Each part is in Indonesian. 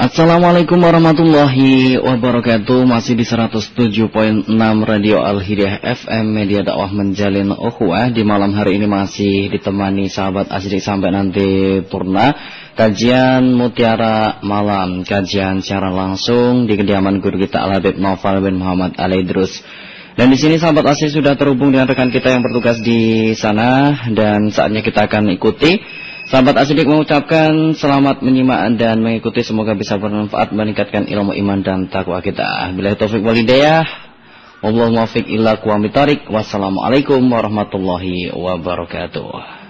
Assalamualaikum warahmatullahi wabarakatuh. Masih di 107.6 Radio Al-Hidayah FM, media dakwah menjalin ukhuwah. Di malam hari ini masih ditemani sahabat asyidik sampai nanti purna. Kajian Mutiara Malam, kajian secara langsung di kediaman guru kita Al-Habib Naufal bin Muhammad Al-Idrus. Dan di sini sahabat asyidik sudah terhubung dengan rekan kita yang bertugas di sana, dan saatnya kita akan ikuti. Sahabat asyidik mengucapkan selamat menyimak dan mengikuti, semoga bisa bermanfaat, meningkatkan ilmu iman dan takwa kita. Billahi taufiq wal hidayah. Wallahu muwaffiq ila aqwamit thoriq. Wassalamualaikum warahmatullahi wabarakatuh.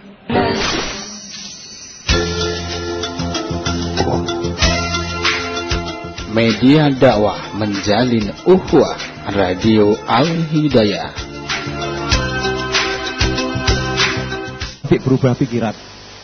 Media dakwah menjalin ukhuwah, Radio Al-Hidayah. Berubah pikiran.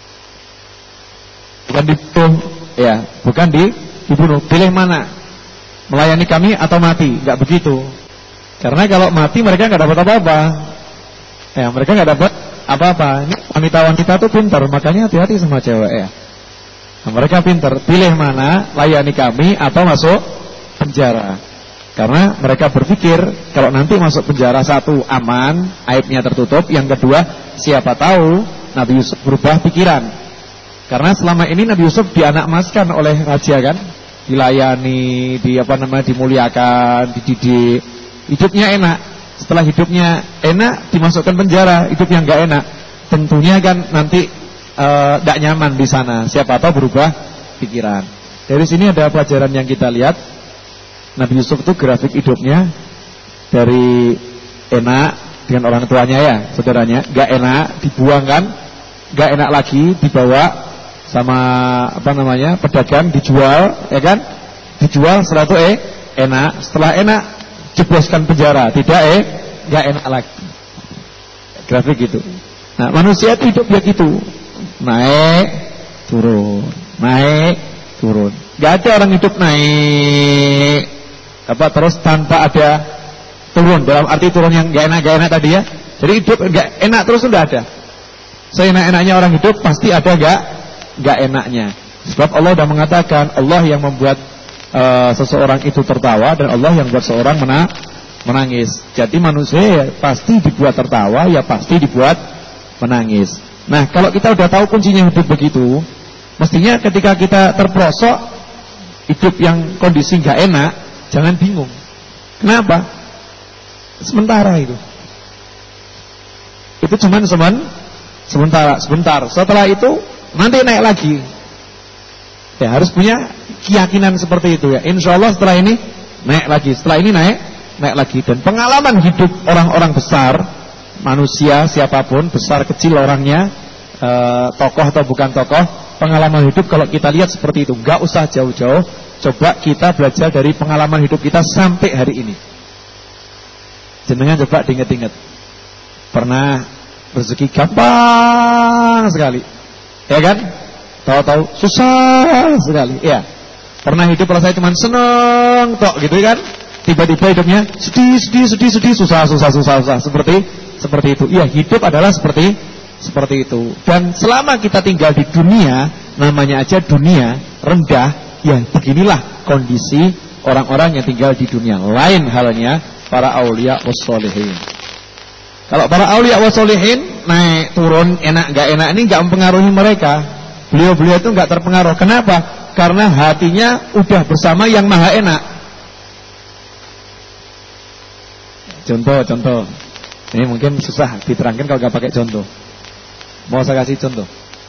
Bukan dibunuh, ya, bukan dibunuh. Pilih mana? Melayani kami atau mati? Enggak begitu. Karena kalau mati mereka enggak dapat apa-apa. Ya, mereka enggak dapat apa-apa. Ini wanita-wanita tuh pintar, makanya hati-hati sama cewek ya. Nah, mereka pintar. Pilih mana? Layani kami atau masuk penjara. Karena mereka berpikir kalau nanti masuk penjara, satu, aman, aibnya tertutup. Yang kedua, siapa tahu Nabi Yusuf berubah pikiran. Karena selama ini Nabi Yusuf dianakmaskan oleh raja kan, dilayani, dimuliakan, dididik, hidupnya enak. Setelah hidupnya enak, dimasukkan penjara, hidup yang enggak enak. Tentunya kan nanti enggak nyaman di sana. Siapa tahu berubah pikiran. Dari sini ada pelajaran yang kita lihat. Nabi Yusuf itu grafik hidupnya dari enak dengan orang tuanya ya, saudaranya, enggak enak, dibuangkan, enggak enak lagi, dibawa sama pedagang, dijual, ya kan? Dijual setelah itu enak, setelah enak jebloskan penjara, tidak enggak enak lagi. Grafik gitu. Nah, manusia itu hidup ya gitu. Naik, turun, naik, turun. Enggak ada orang hidup naik terus tanpa ada turun, dalam arti turun yang enggak enak tadi ya. Jadi hidup enggak enak terus enggak ada. Seenak-enaknya orang hidup pasti ada enggak enaknya. Sebab Allah sudah mengatakan, Allah yang membuat seseorang itu tertawa, dan Allah yang membuat seorang menangis. Jadi manusia ya pasti dibuat tertawa, ya pasti dibuat menangis. Nah, kalau kita sudah tahu kuncinya hidup begitu, mestinya ketika kita terperosok hidup yang kondisi enggak enak, jangan bingung. Kenapa? Sementara itu. Itu cuman sebentar. Setelah itu nanti naik lagi. Ya, harus punya keyakinan seperti itu ya. Insya Allah setelah ini naik lagi, setelah ini naik lagi. Dan pengalaman hidup orang-orang besar, manusia siapapun, besar kecil orangnya, tokoh atau bukan tokoh, pengalaman hidup kalau kita lihat seperti itu. Gak usah jauh-jauh, coba kita belajar dari pengalaman hidup kita sampai hari ini. Jenengan coba diinget-inget, pernah rezeki gampang sekali, ya kan? Tahu-tahu susah sekali, ya. Pernah hidup rasanya cuma seneng tok gitu kan? Tiba-tiba hidupnya sedih, susah. Seperti itu. Iya, hidup adalah seperti itu. Dan selama kita tinggal di dunia, namanya aja dunia rendah, ya beginilah kondisi orang-orang yang tinggal di dunia. Lain halnya para aulia wassolihin. Kalau para aulia wassolihin naik turun, enak gak enak, ini gak mempengaruhi mereka. Beliau-beliau itu gak terpengaruh. Kenapa? Karena hatinya udah bersama yang maha enak. Contoh. Ini mungkin susah diterangkan kalau gak pakai contoh. Mau saya kasih contoh.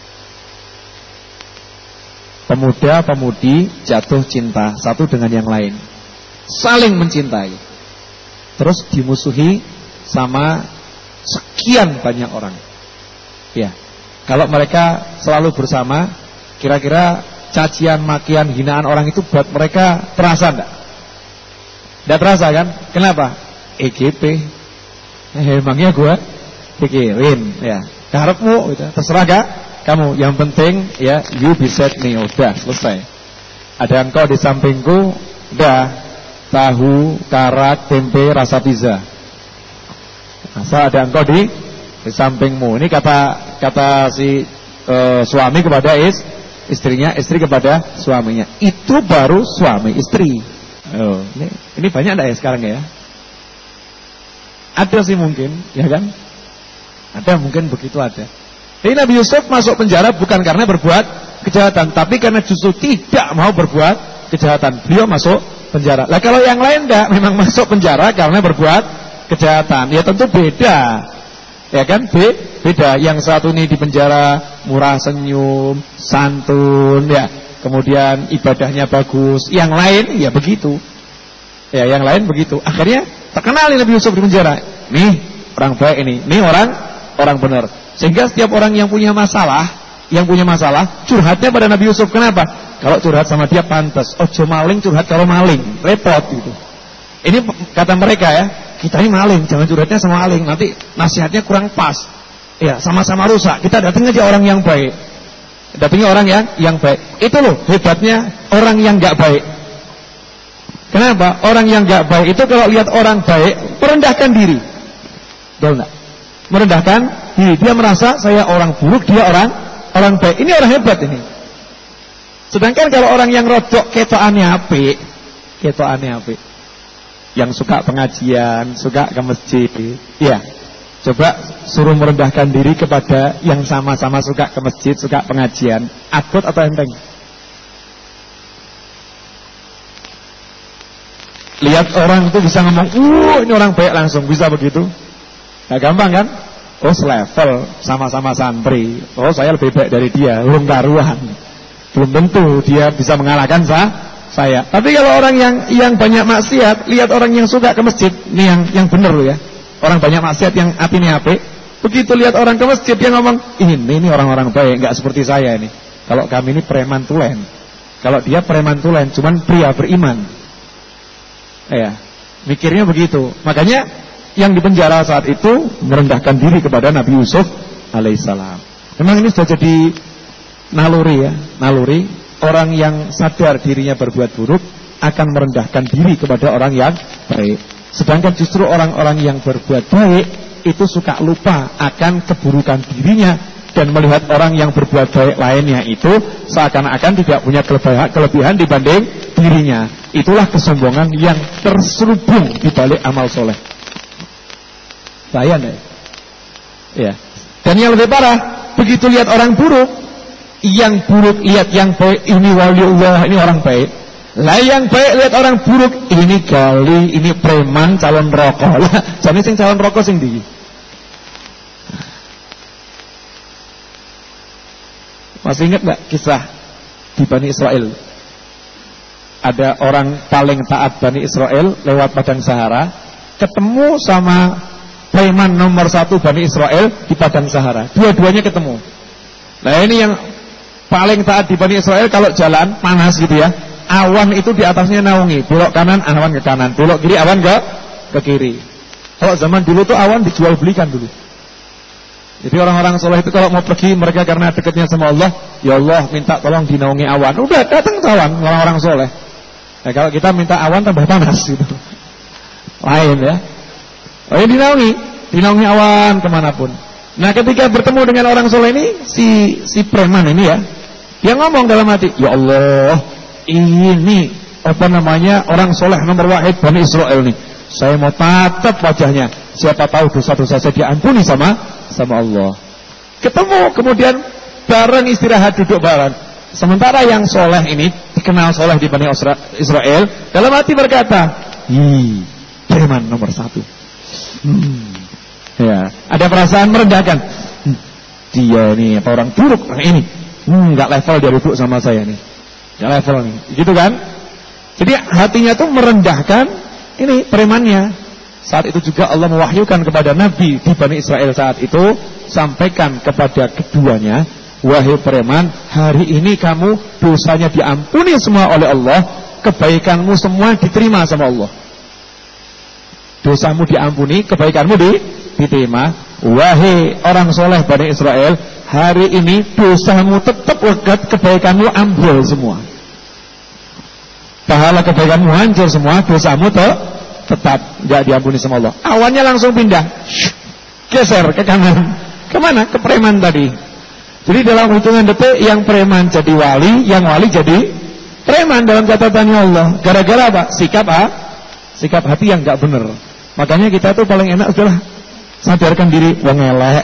Pemuda-pemudi jatuh cinta satu dengan yang lain, saling mencintai, terus dimusuhi sama sekian banyak orang. Ya, kalau mereka selalu bersama, kira-kira cacian, makian, hinaan orang itu buat mereka terasa enggak? Enggak terasa kan? Kenapa? EGP. Emangnya gua pikirin ya. Karepmu gitu. Terserah gak kamu, yang penting ya you beside me, udah selesai. Ada engkau di sampingku, udah. Tahu, karak, tempe, rasa pizza. Asal ada engkau di sampingmu. Ini kata si suami kepada istrinya, istri kepada suaminya. Itu baru suami istri. Oh, ini banyak enggak ya sekarang ya? Ada sih mungkin, ya kan? Ada mungkin begitu ada. Jadi Nabi Yusuf masuk penjara bukan karena berbuat kejahatan, tapi karena justru tidak mau berbuat kejahatan. Beliau masuk penjara. Lah kalau yang lain enggak, memang masuk penjara karena berbuat kejahatan. Ya tentu beda. Ya kan? Beda. Yang satu ini di penjara murah senyum, santun, ya. Kemudian ibadahnya bagus. Yang lain ya begitu. Ya, yang lain begitu. Akhirnya terkenal Nabi Yusuf di penjara. Nih orang baik ini. Nih orang benar. Sehingga setiap orang yang punya masalah, curhatnya pada Nabi Yusuf. Kenapa? Kalau curhat sama dia pantas. Ojo maling curhat kalau maling, repot gitu. Ini kata mereka ya, kita ini maling, jangan curhatnya sama maling, nanti nasihatnya kurang pas. Ya, sama-sama rusak. Kita datang aja orang yang baik. Datangnya orang yang baik. Itu loh hebatnya orang yang enggak baik. Kenapa? Orang yang enggak baik itu kalau lihat orang baik merendahkan diri. Betul enggak? Merendahkan diri. Dia merasa saya orang buruk, dia orang baik. Ini orang hebat ini. Sedangkan kalau orang yang rodok ketokane apik, yang suka pengajian, suka ke masjid, ya, coba suruh merendahkan diri kepada yang sama-sama suka ke masjid, suka pengajian, akut atau enteng? Lihat orang itu bisa ngomong, ini orang baik, langsung bisa begitu? Gak gampang kan? Oh selevel, sama-sama santri. Oh saya lebih baik dari dia, belum karuan. Belum tentu dia bisa mengalahkan saya. Tapi kalau orang yang banyak maksiat, lihat orang yang suka ke masjid, ini yang benar loh ya. Orang banyak maksiat yang hatinya apik, begitu lihat orang ke masjid dia ngomong, ini orang-orang baik, enggak seperti saya ini. Kalau kami ini preman tulen. Kalau dia preman tulen, cuman pria beriman. Ya, mikirnya begitu. Makanya yang dipenjara saat itu merendahkan diri kepada Nabi Yusuf alaihissalam. Memang ini sudah jadi naluri ya, naluri. Orang yang sadar dirinya berbuat buruk akan merendahkan diri kepada orang yang baik. Sedangkan justru orang-orang yang berbuat baik itu suka lupa akan keburukan dirinya dan melihat orang yang berbuat baik lainnya itu seakan-akan tidak punya kelebihan dibanding dirinya. Itulah kesombongan yang terselubung di balik amal soleh. Sayang ya. Dan yang lebih parah, begitu lihat orang buruk, yang buruk lihat yang baik, ini waliullah, ini orang baik. Lah yang baik lihat orang buruk, ini gali, ini preman calon rokok. Lah jane sing calon rokok sing ndi? Masih ingat enggak kisah di Bani Israel? Ada orang paling taat Bani Israel lewat padang Sahara, ketemu sama preman nomor 1 Bani Israel di padang Sahara. Dua-duanya ketemu. Nah ini yang paling taat di Bani Israel kalau jalan panas gitu ya, awan itu di atasnya naungi, belok kanan awan ke kanan, belok kiri awan ke kiri. Kalau zaman dulu tuh awan dijual belikan dulu. Jadi orang-orang soleh itu kalau mau pergi mereka karena dekatnya sama Allah, ya Allah minta tolong dinaungi awan. Udah datang ke awan orang-orang soleh. Nah kalau kita minta awan tambah panas gitu. Lain ya. Oh ya dinaungi awan kemanapun. Nah ketika bertemu dengan orang soleh ini, si preman ini ya, dia ngomong dalam hati, ya Allah, ini orang soleh nomor wahid Bani Israel nih. Saya mau tatap wajahnya. Siapa tahu dosa-dosa saya diampuni sama Allah. Ketemu, kemudian bareng istirahat, duduk bareng. Sementara yang soleh ini dikenal soleh di Bani Israel, dalam hati berkata, preman nomor 1. Ya, ada perasaan merendahkan. Dia ini apa orang buruk orang ini. Enggak level dia duduk sama saya nih. Enggak level nih. Gitu kan? Jadi hatinya tuh merendahkan ini premannya. Saat itu juga Allah mewahyukan kepada Nabi di Bani Israel saat itu, sampaikan kepada keduanya, wahai preman, hari ini kamu dosanya diampuni semua oleh Allah, kebaikanmu semua diterima sama Allah. Dosamu diampuni, kebaikanmu diterima. Wahai orang soleh Bani Israel, hari ini dosamu tetap legat, kebaikanmu ambrol semua. Pahala kebaikanmu hancur semua, dosamu tetap gak diampuni sama Allah. Awannya langsung pindah, geser ke kanan. Kemana? Ke preman tadi. Jadi dalam hitungan detik yang preman jadi wali, yang wali jadi preman dalam catatannya Allah. Gara-gara apa? Sikap hati yang enggak benar. Makanya kita tuh paling enak sudahlah sadarkan diri, wong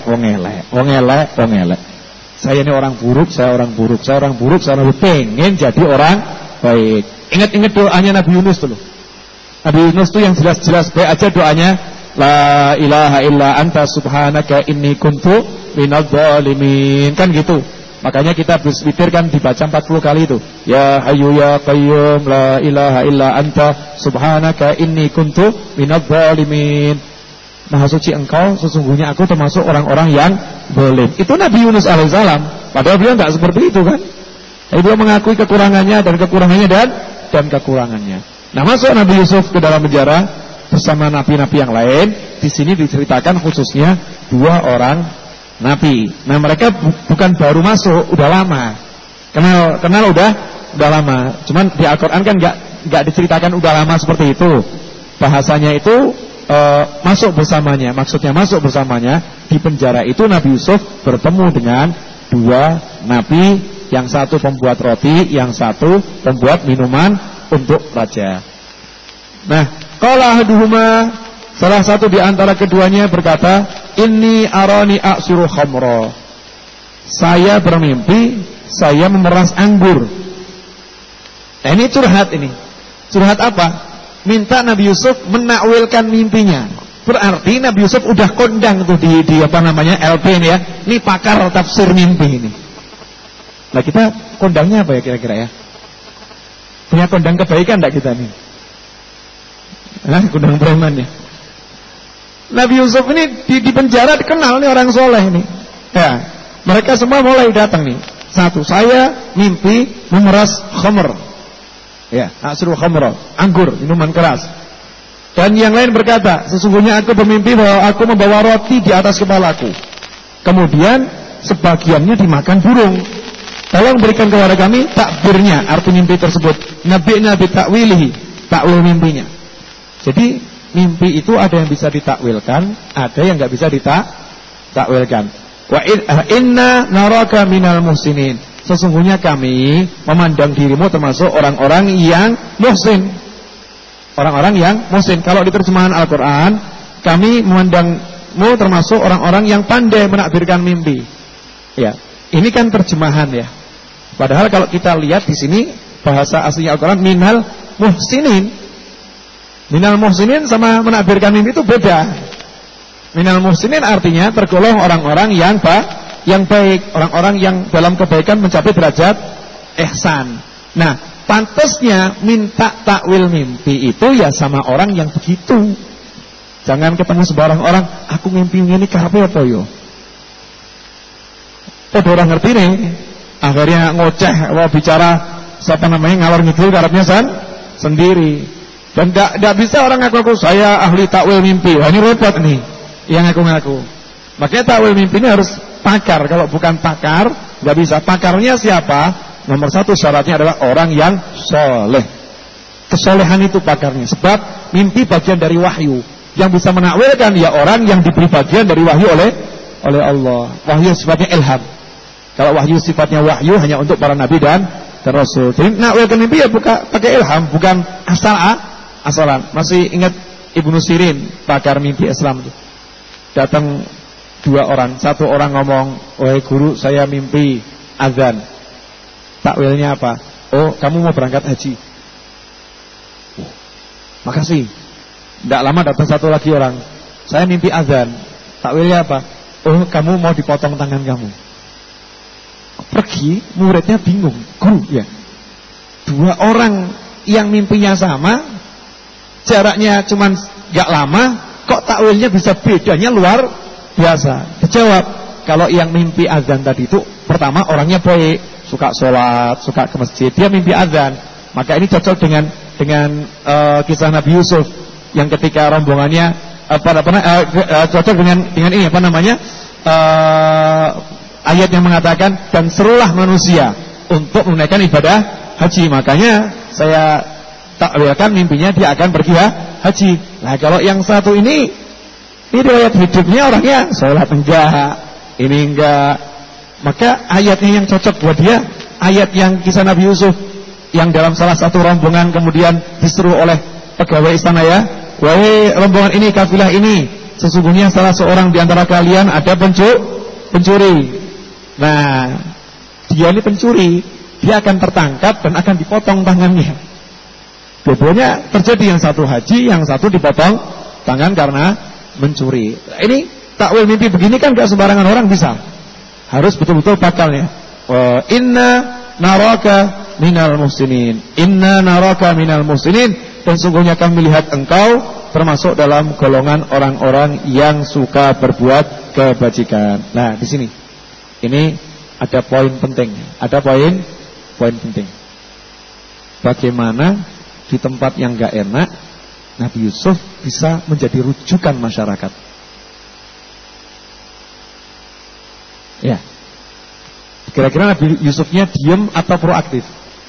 elek. Saya ini orang buruk, saya orang buruk, pengen jadi orang baik. Ingat doanya Nabi Yunus dulu. Nabi Yunus tuh yang jelas-jelas baik aja doanya, la ilaha illa anta subhanaka inni kuntu minadh-dhalimin, kan gitu. Makanya kita berpikir kan dibaca 40 kali itu. Ya Hayyu ya Qayyum la ilaha illa anta subhanaka inni kuntu minadh-dhalimin. Maha suci engkau, sesungguhnya aku termasuk orang-orang yang zalim. Itu Nabi Yunus alaihissalam. Padahal beliau enggak seperti itu kan. Beliau mengakui kekurangannya dan kekurangannya. Nah, masuk Nabi Yusuf ke dalam penjara bersama nabi-nabi yang lain. Di sini diceritakan khususnya 2 orang nabi. Nah, mereka bukan baru masuk, udah lama. Kenal udah lama. Cuman di Al-Qur'an kan enggak diceritakan udah lama seperti itu. Bahasanya itu masuk bersamanya. Maksudnya masuk bersamanya. Di penjara itu Nabi Yusuf bertemu dengan 2 nabi, yang satu pembuat roti, yang satu pembuat minuman untuk raja. Nah, qala ahaduhuma, salah satu di antara keduanya berkata, inni arani a'siru khamra. Saya bermimpi saya memeras anggur. Nah, ini curhat ini. Curhat apa? Minta Nabi Yusuf menakwilkan mimpinya. Berarti Nabi Yusuf udah kondang tuh di LP ini ya. Ini pakar tafsir mimpi ini. Nah, kita kondangnya apa ya kira-kira ya? Punya kondang kebaikan enggak kita nih? Kondang preman ya. Nabi Yusuf ini di penjara dikenal nih orang soleh nih. Ya, mereka semua mulai datang nih. Satu, saya mimpi memeras khamr. Ya, asru khamr, anggur, minuman keras. Dan yang lain berkata, sesungguhnya aku bermimpi bahwa aku membawa roti di atas kepalaku. Kemudian sebagiannya dimakan burung. Tolong berikan kepada kami takbirnya, arti mimpi tersebut. Nabi takwilihi, takwil mimpinya. Jadi mimpi itu ada yang bisa ditakwilkan, ada yang enggak bisa ditakwilkan. Wa inna naraka minal muhsinin. Sesungguhnya kami memandang dirimu termasuk orang-orang yang muhsin. Orang-orang yang muhsin. Kalau di terjemahan Al-Qur'an, kami memandangmu termasuk orang-orang yang pandai menakbirkan mimpi. Ya, ini kan terjemahan ya. Padahal kalau kita lihat di sini bahasa aslinya Al-Qur'an minal muhsinin. Minal muhsinin sama menakbirkan mimpi itu beda. Minal muhsinin artinya tergolong orang-orang yang baik, orang-orang yang dalam kebaikan mencapai derajat ihsan. Nah, pantasnya minta takwil mimpi itu ya sama orang yang begitu. Jangan ketemu sembarang orang, aku mimpi ini karepe apa yo? Orang ngerti nih. Akhirnya ngoceh, bicara ngalor ngidul karepnya sendiri. Dan enggak bisa orang ngaku saya ahli takwil mimpi. Wah, ini repot nih yang ngaku-ngaku. Makanya takwil mimpi ini harus pakar. Kalau bukan pakar, enggak bisa. Pakarnya siapa? Nomor 1 syaratnya adalah orang yang soleh. Kesolehan itu pakarnya. Sebab mimpi bagian dari wahyu. Yang bisa menakwilkan ya orang yang diberi bagian dari wahyu oleh Allah. Wahyu sifatnya ilham. Kalau wahyu sifatnya wahyu hanya untuk para nabi dan rasul. Jadi nakwilkan mimpi ya pakai ilham, bukan asalan. Masih ingat Ibnu Sirin, pakar mimpi Islam itu. Datang 2 orang, 1 orang ngomong, "Wahai guru, saya mimpi azan." Takwilnya apa? Oh, kamu mau berangkat haji. Makasih. Tidak lama datang 1 lagi orang. Saya mimpi azan. Takwilnya apa? Oh, kamu mau dipotong tangan kamu. Pergi, muridnya bingung. Guru ya. 2 orang yang mimpinya sama, jaraknya cuman gak lama, kok takwilnya bisa bedanya luar biasa. Dijawab, kalau yang mimpi azan tadi itu pertama orangnya baik, suka sholat, suka ke masjid, dia mimpi azan. Maka ini cocok dengan kisah Nabi Yusuf yang ketika rombongannya cocok dengan ini ayat yang mengatakan dan serulah manusia untuk menunaikan ibadah haji. Makanya saya takwilkan mimpinya dia akan pergi haji. Nah, kalau yang satu ini riwayat hidupnya orangnya sholat enggak, ini enggak, Maka ayatnya yang cocok buat dia, ayat yang kisah Nabi Yusuf, yang dalam salah satu rombongan kemudian disuruh oleh pegawai istana, ya, wahai rombongan ini, kafilah ini, sesungguhnya salah seorang di antara kalian ada pencuri. Nah, dia ini pencuri, dia akan tertangkap dan akan dipotong tangannya. Dua-duanya terjadi, yang satu haji, yang satu dipotong tangan karena mencuri. Ini takwil mimpi begini kan gak sembarangan orang bisa. Harus betul-betul pakalnya. Inna naraka minal muhsinin. Inna naraka minal muhsinin. Dan sungguhnya kami melihat engkau termasuk dalam golongan orang-orang yang suka berbuat kebajikan. Nah, di sini. Ini ada poin penting. Ada poin penting. Bagaimana di tempat yang gak enak Nabi Yusuf bisa menjadi rujukan masyarakat. Ya. Kira-kira Nabi Yusufnya diem atau proaktif?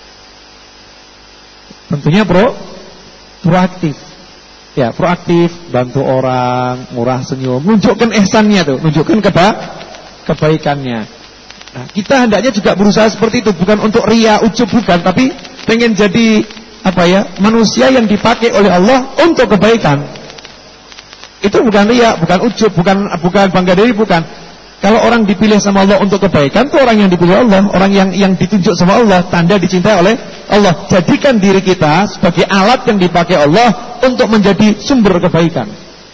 Tentunya proaktif. Ya, proaktif, bantu orang, murah senyum, nunjukkan ihsannya tuh, nunjukkan kebaikannya. Nah, kita hendaknya juga berusaha seperti itu, bukan untuk ria, ujub, bukan, tapi pengen jadi manusia yang dipakai oleh Allah untuk kebaikan. Itu bukan ria, bukan ujub, bukan bangga diri, bukan. Kalau orang dipilih sama Allah untuk kebaikan, itu orang yang dipilih Allah, orang yang ditunjuk sama Allah, tanda dicintai oleh Allah. Jadikan diri kita sebagai alat yang dipakai Allah untuk menjadi sumber kebaikan.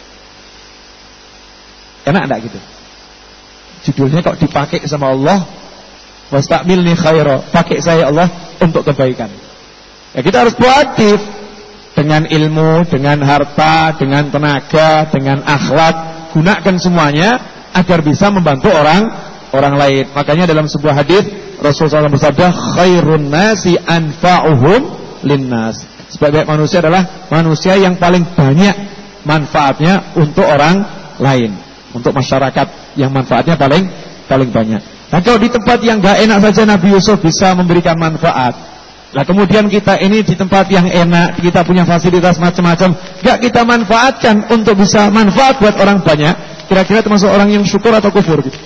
Enak enggak gitu? Judulnya kok dipakai sama Allah, wasta'milni khaira, pakai saya Allah untuk kebaikan. Ya, kita harus proaktif dengan ilmu, dengan harta, dengan tenaga, dengan akhlak, gunakan semuanya agar bisa membantu orang lain. Makanya dalam sebuah hadis Rasulullah SAW bersabda, khairun nasi anfa'uhum linnas. Sebaik manusia adalah manusia yang paling banyak manfaatnya untuk orang lain, untuk masyarakat yang manfaatnya paling banyak. Nah, kalau di tempat yang gak enak saja Nabi Yusuf bisa memberikan manfaat. Nah, kemudian kita ini di tempat yang enak, kita punya fasilitas macam-macam, gak kita manfaatkan untuk bisa manfaat buat orang banyak. Kira-kira termasuk orang yang syukur atau kufur gitu?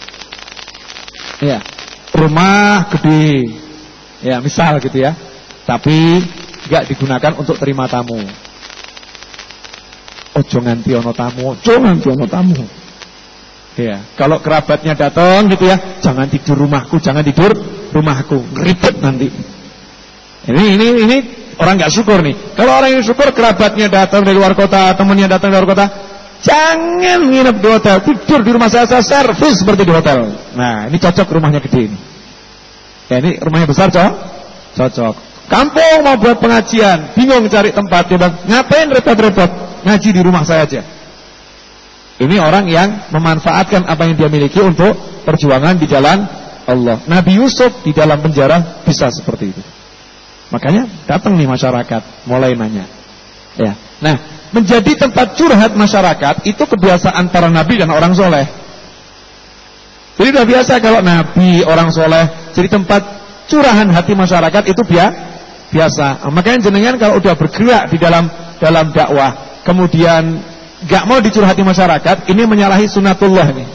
Ya, rumah gede, ya misal gitu ya, tapi gak digunakan untuk terima tamu. Ojo nganti ono tamu. Ya, kalau kerabatnya datang gitu ya, jangan tidur rumahku, ribet nanti. Ini orang gak syukur nih. Kalau orang yang syukur, kerabatnya datang dari luar kota, temannya datang dari luar kota, jangan nginep di hotel, tidur di rumah saya servis seperti di hotel. Nah, ini cocok rumahnya gede ini. Ya, ini rumahnya besar cocok. Kampung mau buat pengajian, bingung cari tempat, dia bilang, ngapain repot-repot, ngaji di rumah saya aja. Ini orang yang memanfaatkan apa yang dia miliki untuk perjuangan di jalan Allah. Nabi Yusuf di dalam penjara bisa seperti itu. Makanya datang nih masyarakat, mulai nanya. Ya, nah, menjadi tempat curhat masyarakat itu kebiasaan para nabi dan orang soleh. Jadi sudah biasa kalau nabi, orang soleh jadi tempat curahan hati masyarakat itu biasa. Makanya jenengan kalau udah bergerak di dalam dakwah, kemudian gak mau dicurhati masyarakat, ini menyalahi sunatullah nih.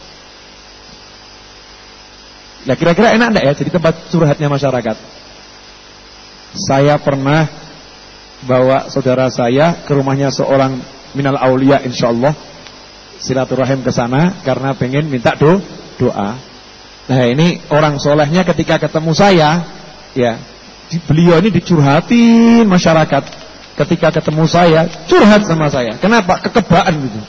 Ya, kira-kira enak enggak ya jadi tempat curhatnya masyarakat? Saya pernah bawa saudara saya ke rumahnya seorang minal aulia, insyaallah silaturahim ke sana karena pengen minta doa. Nah, ini orang solehnya ketika ketemu saya, ya, beliau ini dicurhatin masyarakat. Ketika ketemu saya, curhat sama saya. Kenapa? Kekebaan gitu.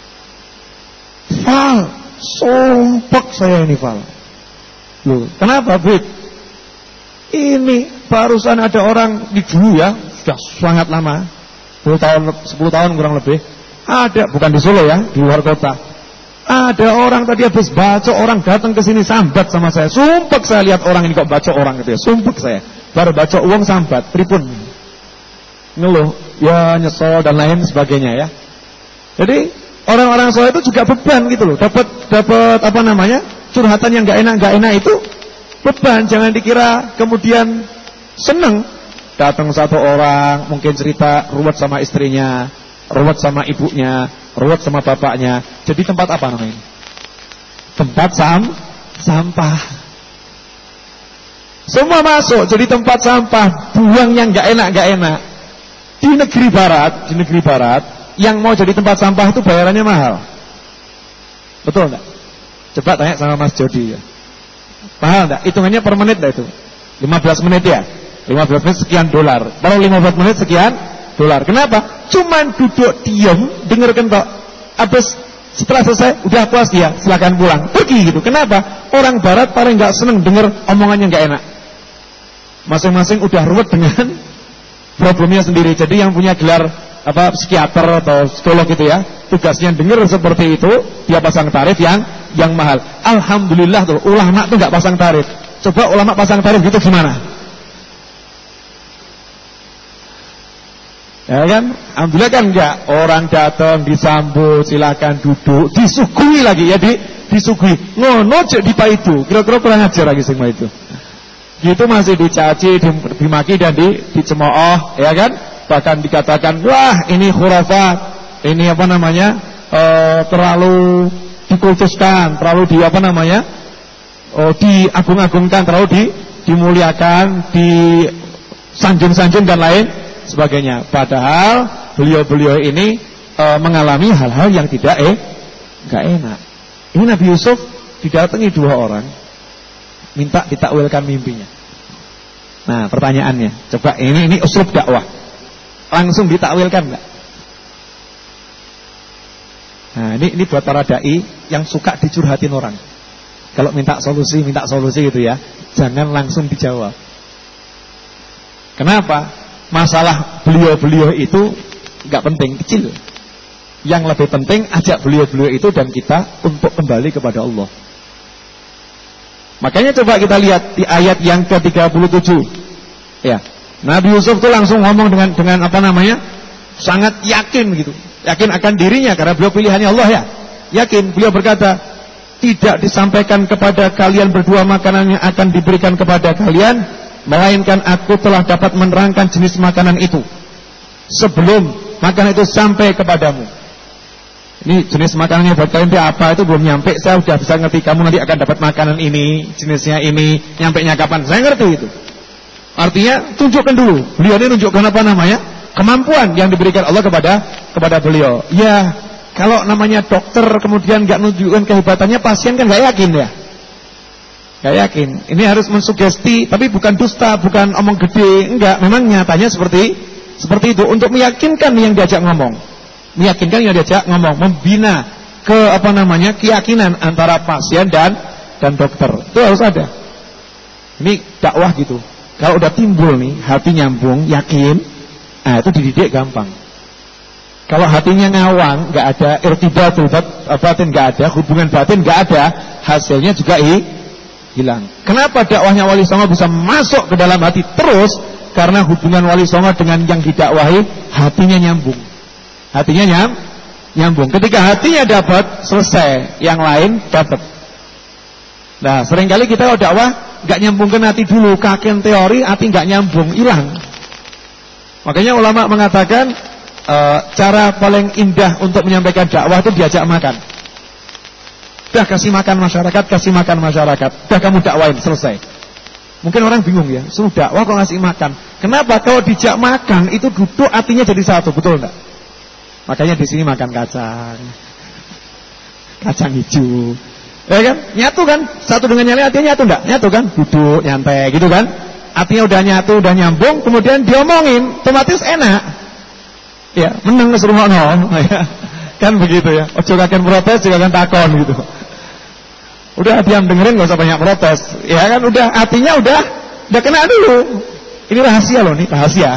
Fal, sumpek saya ini, Fal. Loh, kenapa, Bud? Ini barusan ada orang di dulu ya, sudah sangat lama, 10 tahun kurang lebih. Ada, bukan di Solo ya, di luar kota. Ada orang tadi habis baca, orang datang ke sini sambat sama saya. Sumpek saya lihat orang ini kok baca orang gitu ya. Sumpek saya. Baru baca uang sambat, pripun. Ngeluh, ya nyesel dan lain sebagainya ya. Jadi orang-orang soleh itu juga beban gitu loh. Dapat apa namanya? Curhatan yang enggak enak itu beban. Jangan dikira kemudian seneng. Datang satu orang mungkin cerita ruwet sama istrinya, ruwet sama ibunya, ruwet sama bapaknya. Jadi tempat apa namanya? Tempat sampah. Semua masuk jadi tempat sampah, buang yang nggak enak. Di negeri barat, yang mau jadi tempat sampah itu bayarannya mahal. Betul enggak? Coba tanya sama Mas Jody ya. Mahal enggak? Hitungannya per menit enggak itu? 15 menit ya? 15 menit sekian dolar. Kalau 15 menit sekian dolar. Kenapa? Cuman duduk diam, dengarkan tok. Habis setelah selesai, udah puas dia, silakan pulang. Pergi gitu. Kenapa? Orang barat paling enggak seneng dengar omongannya enggak enak. Masing-masing udah ruwet dengan problemnya sendiri. Jadi yang punya gelar psikiater atau psikolog gitu ya, tugasnya dengar seperti itu, dia pasang tarif yang mahal. Alhamdulillah tuh ulama tuh nggak pasang tarif. Coba ulama pasang tarif gitu gimana? Ya kan? Alhamdulillah kan enggak. Orang datang disambut, silakan duduk, disuguhi lagi ya, disuguhi. Ngono cek dipaidu. Kira-kira kurang ajar lagi semua itu. Gitu masih dicaci, dimaki dan dicemooh, ya kan? Bahkan dikatakan, wah ini khurafat, ini terlalu dikultuskan, terlalu diagung-agungkan, terlalu dimuliakan, disanjung-sanjung dan lain sebagainya. Padahal beliau-beliau ini mengalami hal-hal yang tidak enak. Ini Nabi Yusuf didatangi 2 orang, minta ditakwilkan mimpinya. Nah, pertanyaannya, coba ini uslub dakwah. Langsung ditakwilkan enggak? Nah, ini buat para dai yang suka dicurhatin orang. Kalau minta solusi gitu ya, jangan langsung dijawab. Kenapa? Masalah beliau-beliau itu enggak penting, kecil. Yang lebih penting ajak beliau-beliau itu dan kita untuk kembali kepada Allah. Makanya coba kita lihat di ayat yang ke-37. Ya. Nabi Yusuf itu langsung ngomong dengan sangat yakin gitu. Yakin akan dirinya karena beliau pilihannya Allah ya. Yakin, beliau berkata, tidak disampaikan kepada kalian berdua makanan yang akan diberikan kepada kalian, melainkan aku telah dapat menerangkan jenis makanan itu sebelum makanan itu sampai kepadamu. Ini jenis makanannya buat kalian itu apa, itu belum nyampe, saya sudah bisa ngerti kamu nanti akan dapat makanan ini, jenisnya ini, nyampenya kapan, saya ngerti itu. Artinya tunjukkan dulu, beliau ini tunjukkan kemampuan yang diberikan Allah kepada beliau. Ya, kalau namanya dokter kemudian nggak menunjukkan kehebatannya, pasien kan nggak yakin ya. Nggak yakin. Ini harus mensugesti, tapi bukan dusta, bukan omong gede, enggak. Memang nyatanya seperti itu untuk meyakinkan yang diajak ngomong. Membina keyakinan antara pasien dan dokter. Itu harus ada. Ini dakwah gitu. Kalau udah timbul nih, hati nyambung, yakin, itu dididik gampang. Kalau hatinya ngawang, nggak ada irtibatul batin, nggak ada hubungan batin, nggak ada, hasilnya juga hilang. Kenapa dakwahnya Wali Songo bisa masuk ke dalam hati terus? Karena hubungan Wali Songo dengan yang didakwahi, hatinya nyambung. Nyambung. Ketika hatinya dapat, selesai, yang lain dapat. Nah, seringkali kita kalau dakwah nggak nyambungkan hati dulu, kaken teori, hati nggak nyambung, hilang. Makanya ulama mengatakan cara paling indah untuk menyampaikan dakwah itu diajak makan. Udah kasih makan masyarakat, udah kamu dakwain, selesai. Mungkin orang bingung ya, suruh dakwah kok ngasih makan. Kenapa? Kalau dijak makan itu duduk hatinya jadi satu, betul enggak? Makanya di sini makan kacang hijau. Ya kan? Nyatu kan? Satu dengan yang lain artinya nyatu enggak? Nyatu kan? Duduk, nyantai gitu kan? Artinya udah nyatu, udah nyambung, kemudian diomongin, otomatis enak. Ya, meneng suruh ngono, ya. Kan begitu ya. Ojo kaken protes, juga kan takon gitu. Udah diam dengerin, enggak usah banyak protes. Ya kan udah artinya udah kena dulu. Ini rahasia loh, nih rahasia.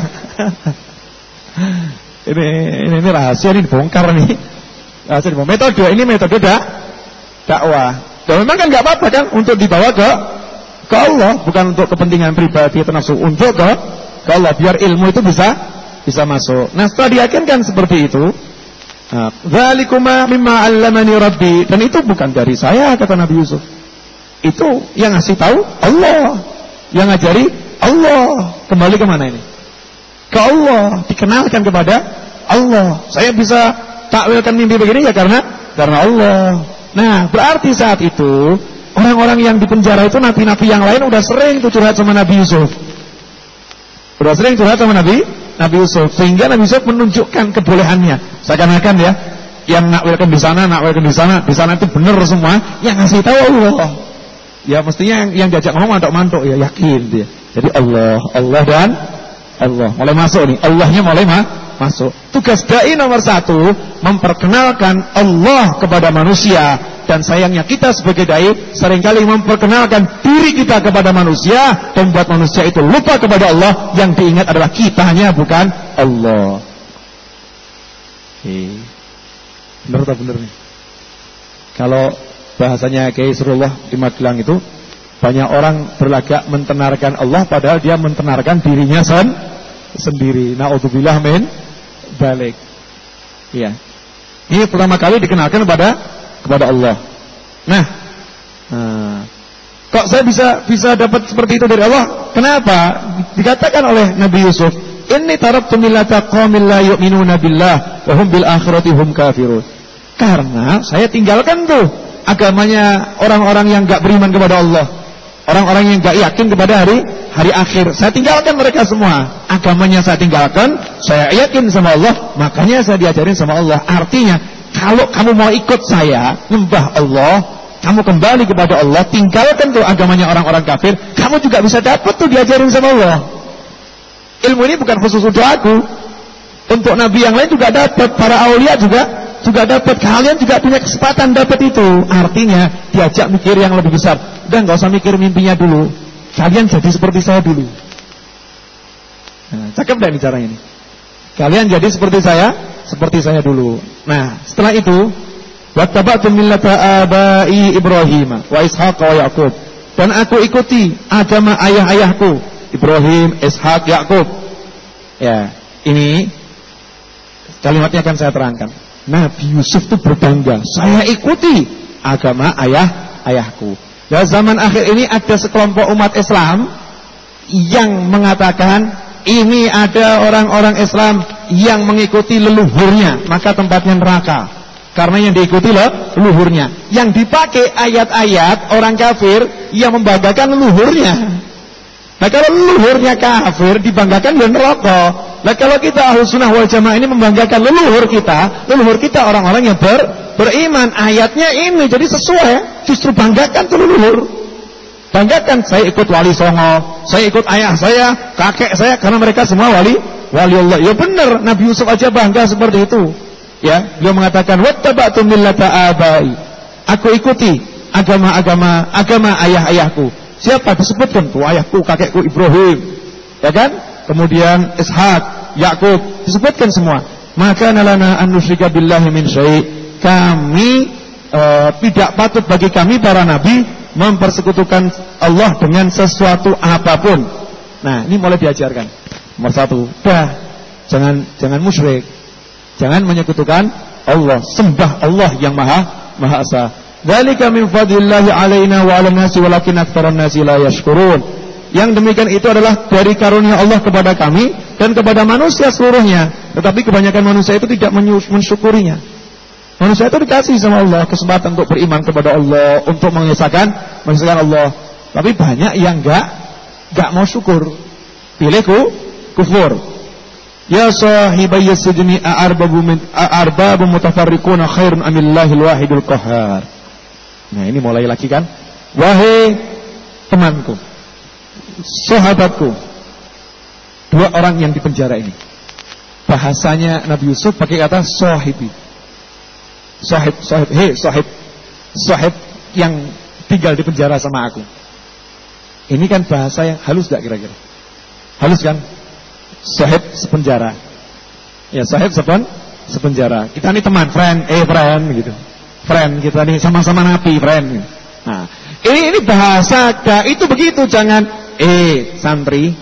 Ini rahasia, ini dibongkar nih. Rahasia dibongkar. Metode dakwah. Dan memang kan enggak apa-apa kan untuk dibawa ke Allah, bukan untuk kepentingan pribadi atau nafsu, untuk ke Allah biar ilmu itu bisa masuk. Nah, setelah diyakinkan seperti itu, dzalikuma mimma 'allamani rabbi, dan itu bukan dari saya kata Nabi Yusuf. Itu yang ngasih tahu Allah, yang ngajari Allah. Kembali ke mana ini? Ke Allah, dikenalkan kepada Allah. Saya bisa takwilkan mimpi begini ya karena Allah. Nah, berarti saat itu Orang-orang yang di penjara itu nabi-nabi yang lain udah sering tuh curhat sama Nabi Yusuf. Udah sering curhat sama Nabi Yusuf, sehingga Nabi Yusuf menunjukkan kebolehannya. Seakan-akan ya, yang nakwilkan di sana itu benar semua, yang ngasih tahu Allah. Ya mestinya yang diajak ngomong mantuk-mantuk ya, yakin dia. Jadi Allah dan Allah mulai masuk nih, Allahnya mulai masuk. Tugas dai nomor 1 memperkenalkan Allah kepada manusia. Dan sayangnya kita sebagai dai seringkali memperkenalkan diri kita kepada manusia dan membuat manusia itu lupa kepada Allah. Yang diingat adalah kitanya, bukan Allah. Benar atau benar nih? Kalau bahasanya Kiai Surullah di Magelang itu, banyak orang berlagak mentenarkan Allah padahal dia mentenarkan dirinya sendiri. Na'udzubillah min balik. Iya. Ini pertama kali dikenalkan kepada Allah. Nah, kok saya bisa dapat seperti itu dari Allah? Kenapa? Dikatakan oleh Nabi Yusuf, "Inni taraktu millata qaumin la yu'minuna billah wa hum bil akhirati hum kafirun." Karena saya tinggalkan tuh agamanya orang-orang yang enggak beriman kepada Allah. Orang-orang yang enggak yakin kepada hari akhir. Saya tinggalkan mereka semua. Agamanya saya tinggalkan, saya yakin sama Allah, makanya saya diajarin sama Allah. Artinya, kalau kamu mau ikut saya, nyembah Allah, kamu kembali kepada Allah, tinggalkan tuh agamanya orang-orang kafir, kamu juga bisa dapat tuh diajarin sama Allah. Ilmu ini bukan khusus untuk aku. Untuk nabi yang lain juga dapat, para aulia juga dapat, kalian juga punya kesempatan dapat itu. Artinya diajak mikir yang lebih besar. Udah nggak usah mikir mimpinya dulu. Kalian jadi seperti saya dulu. Nah, cakep dah nih caranya nih. Kalian jadi seperti saya dulu. Nah, setelah itu, wattaba'tu millata abai Ibrahim wa Ishaq wa Yaqub. Dan aku ikuti agama ayah-ayahku, Ibrahim, Ishaq, Yaqub. Ya, ini kalimatnya akan saya terangkan. Nabi Yusuf itu berbangga, saya ikuti agama ayahku. Dan zaman akhir ini ada sekelompok umat Islam yang mengatakan ini ada orang-orang Islam yang mengikuti leluhurnya, maka tempatnya neraka. Karena yang diikuti leluhurnya. Yang dipakai ayat-ayat orang kafir yang membanggakan leluhurnya. Nah kalau leluhurnya kafir dibanggakan dan neraka. Nah kalau kita Ahlus Sunnah wal Jamaah ini membanggakan leluhur kita orang-orang yang beriman. Ayatnya ini jadi sesuai. Justru banggakan tuh leluhur. Banggakan, saya ikut wali songo, saya ikut ayah saya, kakek saya, karena mereka semua wali Allah. Ya benar, Nabi Yusuf aja bangga seperti itu. Ya, beliau mengatakan, wattaba'tu millata abai. Aku ikuti agama ayah-ayahku. Siapa disebutkan? Tuh ayahku, kakekku Ibrahim. Ya kan? Kemudian Ishaq, Yaqub, disebutkan semua. Maka nalana an nusyrika billahi min syai'. Kami tidak patut bagi kami para nabi mempersekutukan Allah dengan sesuatu apapun. Nah, ini mulai diajarkan. Nomor 1, jangan musyrik. Jangan menyekutukan Allah. Sembah Allah yang Maha Esa. Dzalika min fadlillahi alaina wa 'alan nasi walakin aktsaran nasi la yashkurun. Yang demikian itu adalah dari karunia Allah kepada kami dan kepada manusia seluruhnya. Tetapi kebanyakan manusia itu tidak mensyukurinya. Manusia itu dikasih sama Allah kesempatan untuk beriman kepada Allah, untuk mengesahkan Allah. Tapi banyak yang enggak mau syukur. Pilih kufur. Ya sahibayya sijni arbabu mutafarriquna khairun amillahil wahidul qahhar. Nah, ini mulai lagi kan. Wahai temanku, sahabatku, 2 orang yang di penjara ini. Bahasanya Nabi Yusuf pakai kata sahibi. Sahib yang tinggal di penjara sama aku. Ini kan bahasa yang halus gak kira-kira? Halus kan? Sahib sepenjara. Ya, sahib sepenjara. Kita ini teman, friend gitu. Friend, kita ini sama-sama napi, friend. Nah, ini bahasa itu begitu, jangan santri.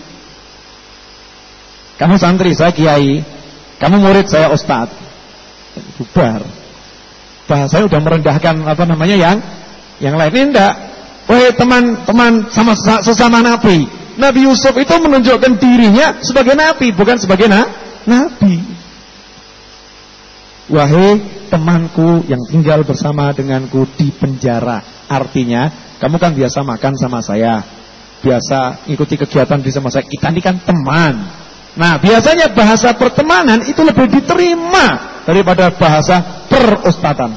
Kamu santri, saya kiai. Kamu murid, saya ustadz. Bubar. Bahasanya udah merendahkan yang lain. Ini enggak. Wahai teman-teman sesama nabi. Nabi Yusuf itu menunjukkan dirinya sebagai nabi, bukan sebagai nabi. Wahai temanku yang tinggal bersama denganku di penjara. Artinya kamu kan biasa makan sama saya, biasa ikuti kegiatan di sama saya, kita ini kan teman. Nah, biasanya bahasa pertemanan itu lebih diterima daripada bahasa perustatan.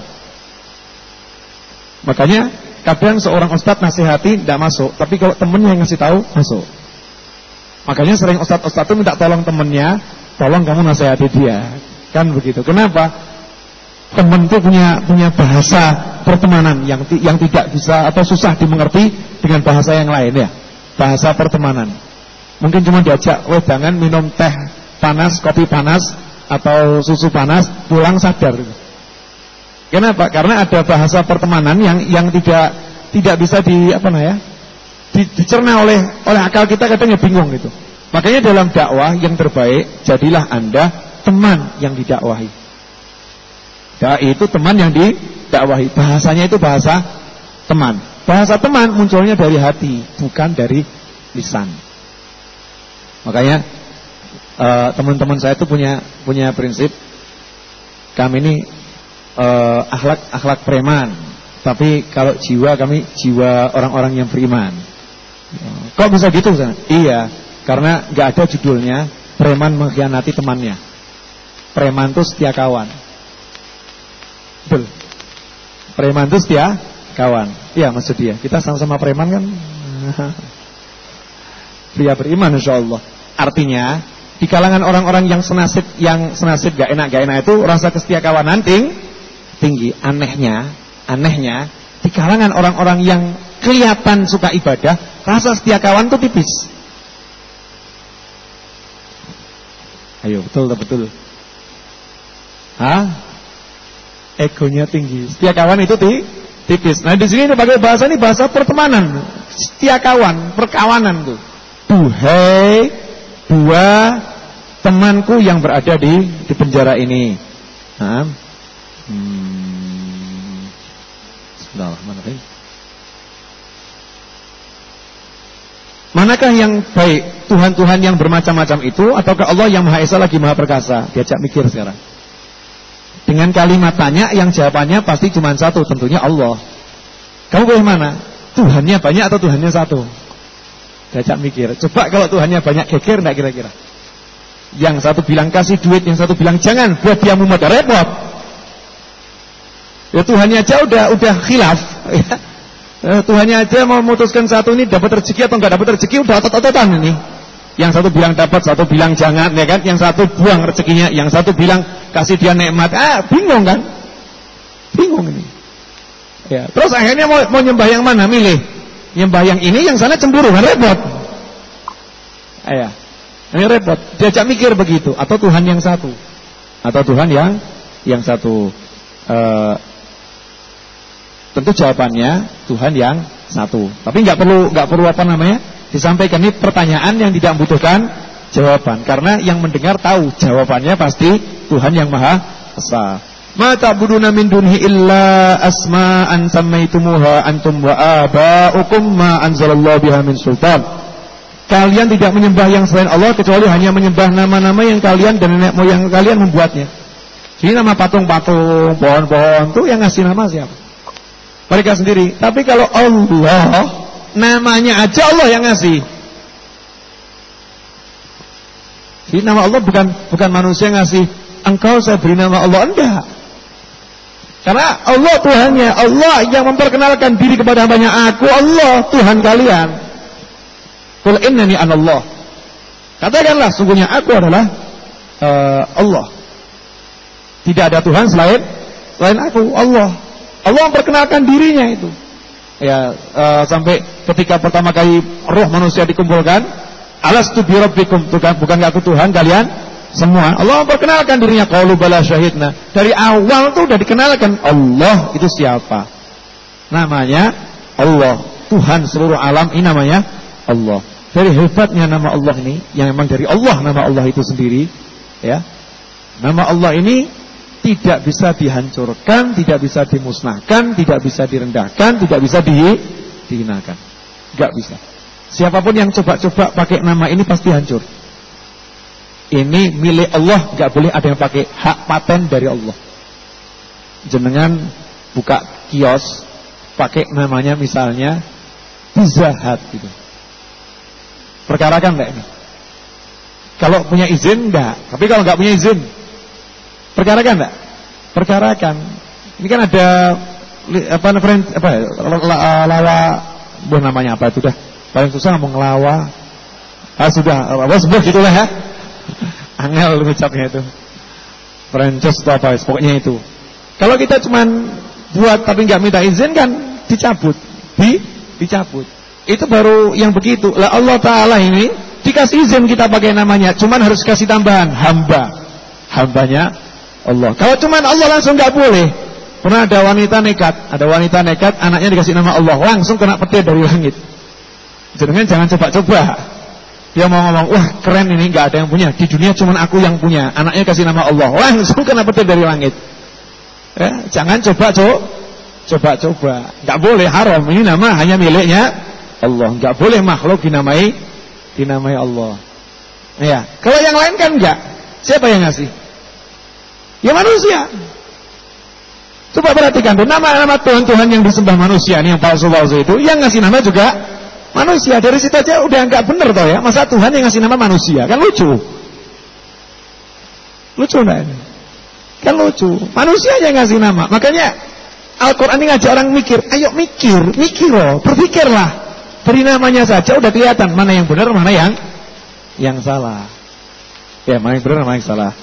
Makanya kadang seorang ustadz nasihati tidak masuk, tapi kalau temennya yang ngasih tahu masuk. Makanya sering ustadz itu minta tolong temennya, tolong kamu nasihati dia, kan begitu. Kenapa? Teman itu punya bahasa pertemanan yang tidak bisa atau susah dimengerti dengan bahasa yang lain ya. Bahasa pertemanan. Mungkin cuma diajak wedangan minum teh panas, kopi panas atau susu panas, pulang sadar. Kenapa? Karena ada bahasa pertemanan yang tidak bisa dicerna oleh akal kita, kadang ya bingung gitu. Makanya dalam dakwah yang terbaik, jadilah Anda teman yang didakwahi. Dai itu teman yang didakwahi. Bahasanya itu bahasa teman. Bahasa teman munculnya dari hati, bukan dari lisan. Makanya teman-teman saya itu punya prinsip, kami ini akhlak preman, tapi kalau jiwa kami jiwa orang-orang yang beriman. Kok bisa gitu? Iya, karena nggak ada judulnya preman mengkhianati temannya. Preman itu setia kawan. Betul. Preman itu setia kawan. Iya, maksud dia. Kita sama-sama preman kan. Pria beriman insyaallah. Artinya di kalangan orang-orang yang senasib gak enak itu rasa kesetia kawanan tinggi. Anehnya di kalangan orang-orang yang kelihatan suka ibadah, rasa setia kawan itu tipis. Ayo, betul. Egonya tinggi. Setia kawan itu tipis. Nah, di sini pakai bahasa ini bahasa pertemanan. Setia kawan, perkawanan tuh. Duhai dua temanku yang berada di penjara ini. Bismillahirrahmanirrahim. Manakah yang baik? Tuhan-Tuhan yang bermacam-macam itu ataukah Allah yang Maha Esa lagi Maha Perkasa? Diajak mikir sekarang. Dengan kalimat tanya yang jawabannya pasti cuma satu, tentunya Allah. Kamu pilih mana? Tuhannya banyak atau Tuhannya satu? Diajak mikir. Coba kalau Tuhannya banyak, geger enggak kira-kira? Yang satu bilang kasih duit, yang satu bilang jangan, buat dia mumet, repot. Ya Tuhannya aja udah khilaf. Ya. Tuhannya aja mau memutuskan satu ini dapat rezeki atau enggak dapat rezeki udah otot-ototan ini. Yang satu bilang dapat, satu bilang jangan, ya kan? Yang satu buang rezekinya, yang satu bilang kasih dia nikmat. Bingung kan? Bingung ini. Ya, terus akhirnya mau nyembah yang mana? Milih. Nyembah yang ini, yang sana cemburu, kan repot. Ya. Ini repot. Diajak mikir begitu, atau Tuhan yang satu. Atau Tuhan yang satu. Tentu jawabannya Tuhan yang satu. Tapi enggak perlu disampaikan. Ini pertanyaan yang tidak membutuhkan jawaban, karena yang mendengar tahu jawabannya pasti Tuhan yang Maha Esa. Ma ta'buduna min dunhi illa asma'an sammaitumuha antum wa aba'ukum ma anzalallahu biha min sultan. Kalian tidak menyembah yang selain Allah kecuali hanya menyembah nama-nama yang kalian dan nenek moyang kalian membuatnya. Jadi nama patung-patung, pohon-pohon itu yang ngasih nama siapa? Mereka sendiri. Tapi kalau Allah, namanya aja Allah yang ngasih. Jadi nama Allah bukan manusia yang ngasih. Engkau saya beri nama Allah, enggak. Karena Allah Tuhannya, Allah yang memperkenalkan diri kepada hambanya, aku Allah Tuhan kalian. Qul innani anallah. Katakanlah sungguhnya aku adalah Allah. Tidak ada Tuhan selain aku, Allah. Allah memperkenalkan dirinya itu. Ya, sampai ketika pertama kali roh manusia dikumpulkan, alastu bi rabbikum, bukankah aku Tuhan kalian semua? Allah memperkenalkan dirinya, qalu bala syahidna. Dari awal tuh udah dikenalkan Allah itu siapa? Namanya Allah, Tuhan seluruh alam ini namanya Allah. Dari hebatnya nama Allah ini, yang memang dari Allah nama Allah itu sendiri, ya. Nama Allah ini tidak bisa dihancurkan, tidak bisa dimusnahkan, tidak bisa direndahkan, tidak bisa dihinakan. Enggak bisa. Siapapun yang coba-coba pakai nama ini pasti hancur. Ini milik Allah, enggak boleh ada yang pakai, hak paten dari Allah. Jenengan buka kios pakai namanya misalnya Pizza Hut gitu. Perkarakan enggak ini? Kalau punya izin enggak, tapi kalau enggak punya izin perkarakan enggak? Perkarakan. Ini kan ada lawa, namanya apa itu dah? Paling susah ngomong lawa. Sudah, sebut gitulah ya. Angel ucapnya itu. Franchise atau apa, pokoknya itu. Kalau kita cuman buat tapi enggak minta izin kan dicabut. Dicabut. Itu baru yang begitu. Lah Allah Ta'ala ini dikasih izin kita pakai namanya, cuman harus kasih tambahan hambanya Allah. Kalau cuman Allah langsung enggak boleh. Pernah ada wanita nekat, anaknya dikasih nama Allah, langsung kena petir dari langit. Jangan coba-coba. Dia mau ngomong, wah keren ini, enggak ada yang punya. Di dunia cuman aku yang punya. Anaknya kasih nama Allah, langsung kena petir dari langit. Ya, jangan coba-coba. Enggak boleh, haram. Ini nama hanya miliknya Allah. Enggak boleh makhluk dinamai Allah. Ya, kalau yang lain kan enggak. Siapa yang ngasih? Ya manusia. Coba perhatikan tuh, nama-nama Tuhan-Tuhan yang disembah manusia nih, yang palsu-palsu itu, yang ngasih nama juga manusia. Dari situ aja udah enggak bener toh ya. Masa Tuhan yang ngasih nama manusia? Kan lucu. Lucu enggak ini? Kan lucu. Manusia aja yang ngasih nama. Makanya Al-Quran ini ngajak orang mikir. Ayo mikir loh, berpikirlah. Dari namanya saja udah kelihatan mana yang benar, mana yang salah. Ya, mana yang benar, mana yang salah.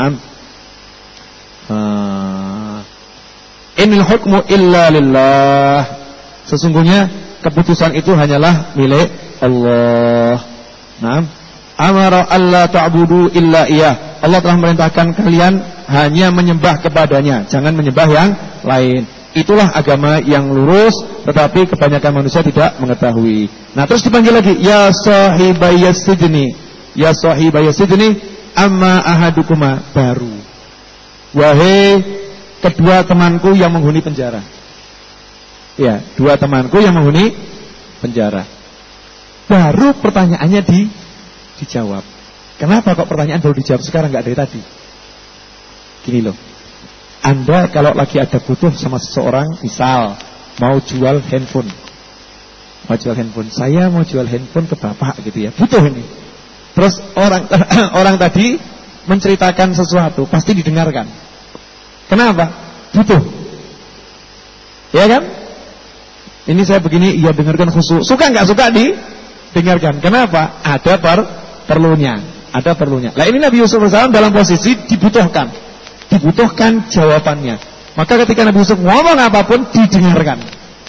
Inil hukmu illa lillah. Sesungguhnya keputusan itu hanyalah milik Allah. Amara alla ta'budu illa iyah. Allah telah merintahkan kalian hanya menyembah kepadanya, jangan menyembah yang lain. Itulah agama yang lurus, tetapi kebanyakan manusia tidak mengetahui. Nah, terus dipanggil lagi, ya sahibayas sijni. Ya sahibayas sijni, amma ahadukuma, baru. Wahai kedua temanku yang menghuni penjara. Ya, dua temanku yang menghuni penjara. Baru pertanyaannya dijawab. Kenapa kok pertanyaan baru dijawab sekarang, enggak dari tadi? Gini loh. Anda kalau lagi ada butuh sama seseorang, misal mau jual handphone. Saya mau jual handphone ke bapak gitu ya. Butuh ini. Terus orang tadi menceritakan sesuatu, pasti didengarkan. Kenapa? Butuh. Ya kan? Ini saya begini, ya dengarkan khusus. Suka nggak suka didengarkan. Kenapa? Ada perlunya. Lah ini Nabi Yusuf SAW dalam posisi dibutuhkan jawabannya. Maka ketika Nabi Yusuf ngomong apapun didengarkan.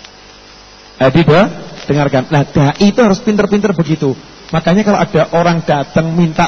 Dengarkan. Nah, dai itu harus pinter-pinter begitu. Makanya kalau ada orang datang minta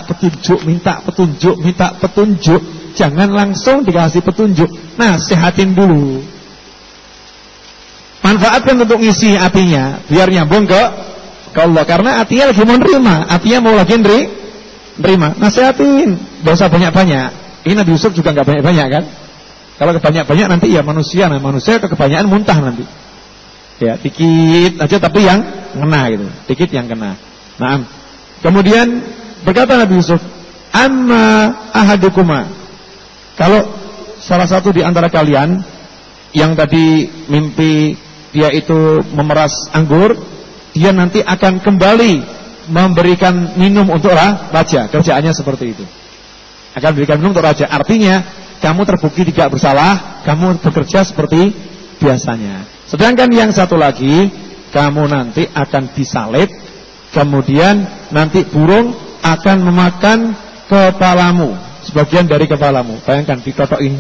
petunjuk, jangan langsung dikasih petunjuk. Nah, sehatin dulu. Manfaatkan untuk ngisi hatinya biar nyambung ke Allah, karena hatinya lagi mau nerima, hatinya mau lagi nerima. Nasihatin, enggak usah banyak-banyak. Ini Nabi Yusuf juga enggak banyak-banyak kan? Kalau kebanyak-banyak nanti ya manusia kebanyakan muntah nanti. Ya, dikit aja tapi yang kena gitu. Dikit yang kena. Nah, kemudian berkata Nabi Yusuf, "Amma ahadukuma." Kalau salah satu di antara kalian yang tadi mimpi dia itu memeras anggur, dia nanti akan kembali memberikan minum untuk raja. Kerjaannya seperti itu. Akan berikan minum untuk raja. Artinya kamu terbukti tidak bersalah, kamu bekerja seperti biasanya. Sedangkan yang satu lagi, kamu nanti akan disalib, kemudian nanti burung akan memakan kepalamu, sebagian dari kepalamu. Bayangkan ditotokin.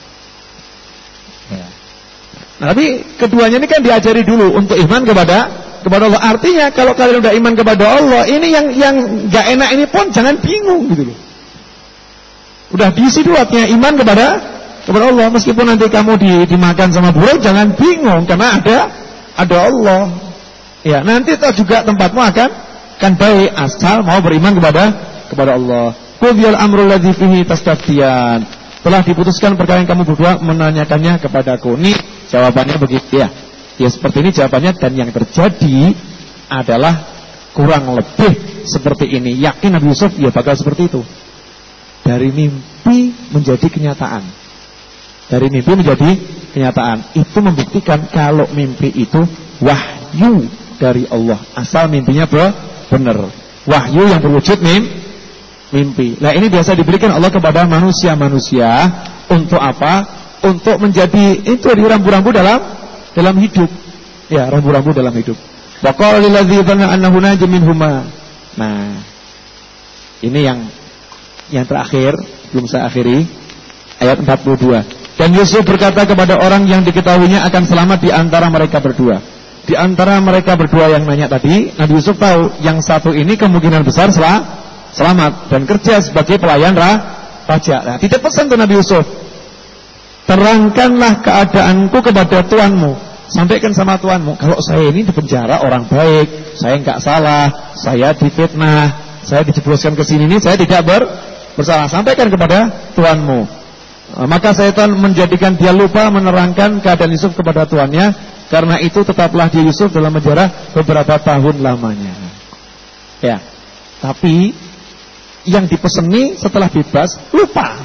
Ya. Nah, tapi keduanya ini kan diajari dulu untuk iman kepada Allah. Artinya kalau kalian udah iman kepada Allah, ini yang gak enak ini pun jangan bingung gitu loh. Udah diisi dulu artinya iman kepada Allah. Meskipun nanti kamu dimakan sama burung, jangan bingung karena ada Allah. Ya, nanti toh juga tempatmu akan baik asal mau beriman kepada Allah. Qudiyal amrul ladzi fihi tastaftiyan. Telah diputuskan perkara yang kamu berdua menanyakannya kepadaku. Ini jawabannya begitu ya. Ya seperti ini jawabannya, dan yang terjadi adalah kurang lebih seperti ini. Yakin Nabi Yusuf ya bakal seperti itu. Dari mimpi menjadi kenyataan. Dari mimpi menjadi kenyataan. Itu membuktikan kalau mimpi itu wahyu dari Allah. Asal mimpinya benar. Wahyu yang berwujud mimpi. Nah ini biasa diberikan Allah kepada manusia-manusia untuk apa? Untuk menjadi itu di rambu-rambu dalam hidup. Ya, rambu-rambu dalam hidup. Wa qala lil ladzi dhanna annahu najim minhuma. Nah, ini yang terakhir, belum saya akhiri, ayat 42. Dan Yusuf berkata kepada orang yang diketahuinya akan selamat di antara mereka berdua. Di antara mereka berdua yang nanya tadi, Nabi Yusuf tahu yang satu ini kemungkinan besar selamat dan kerja sebagai pelayan raja. Nah, titip pesan tuh Nabi Yusuf, terangkanlah keadaanku kepada tuanmu, sampaikan sama tuanmu, kalau saya ini di penjara orang baik, saya enggak salah, saya difitnah, saya dijebloskan ke sini ini, saya tidak bersalah, sampaikan kepada tuanmu. Maka syaitan menjadikan dia lupa menerangkan keadaan Yusuf kepada tuannya. Karena itu tetaplah dia Yusuf dalam penjara beberapa tahun lamanya. Ya, tapi yang dipeseni setelah bebas lupa.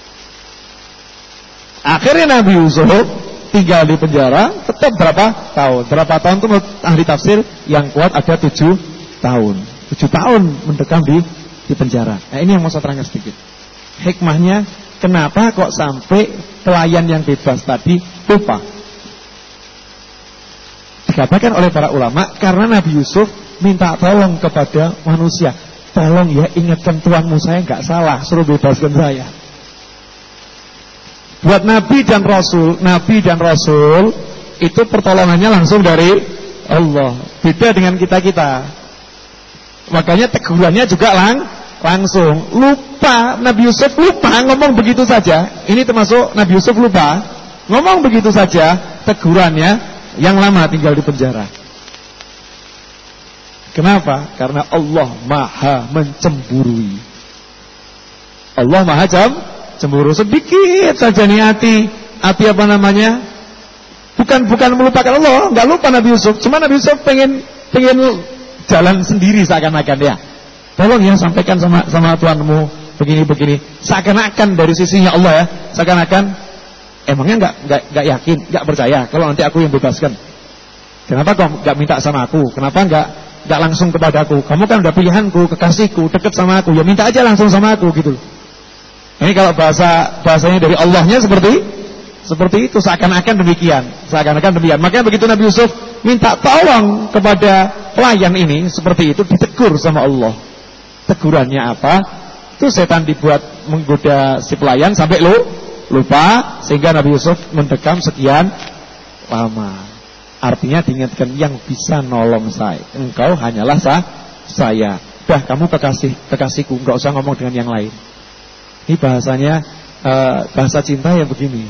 Akhirnya Nabi Yusuf tinggal di penjara tetap berapa tahun? Berapa tahun itu menurut ahli tafsir yang kuat ada 7 tahun. 7 tahun mendekam di penjara. Nah ini yang mau saya terangkan sedikit. Hikmahnya kenapa kok sampai pelayan yang bebas tadi lupa? Dikatakan oleh para ulama karena Nabi Yusuf minta tolong kepada manusia, tolong ya ingatkan tuanmu saya nggak salah, suruh bebaskan saya. Buat Nabi dan Rasul itu pertolongannya langsung dari Allah. Beda dengan kita. Makanya tegurannya juga langsung. Lupa, Nabi Yusuf lupa ngomong begitu saja. Ini termasuk Nabi Yusuf lupa ngomong begitu saja, tegurannya yang lama tinggal di penjara. Kenapa? Karena Allah maha mencemburui. Allah maha cemburu. Sedikit saja nih hati apa namanya? Bukan melupakan Allah, nggak lupa Nabi Yusuf. Cuma Nabi Yusuf pengen jalan sendiri seakan-akan ya. Tolong ya sampaikan sama tuanmu begini. Seakan-akan dari sisinya Allah ya, seakan-akan emangnya nggak yakin, nggak percaya kalau nanti aku yang bebaskan. Kenapa kau nggak minta sama aku? Kenapa nggak langsung kepadaku? Kamu kan udah pilihanku, kekasihku, dekat sama aku. Ya minta aja langsung sama aku gitu. Ini kalau bahasanya dari Allahnya seperti itu, seakan-akan demikian. Makanya begitu Nabi Yusuf minta tolong kepada pelayan ini seperti itu, ditegur sama Allah. Tegurannya apa? Itu setan dibuat menggoda si pelayan sampai lupa sehingga Nabi Yusuf mendekam sekian lama. Artinya diingatkan yang bisa nolong saya, engkau hanyalah saya. Dah kamu kekasihku, enggak usah ngomong dengan yang lain. Ini bahasanya bahasa cinta ya begini.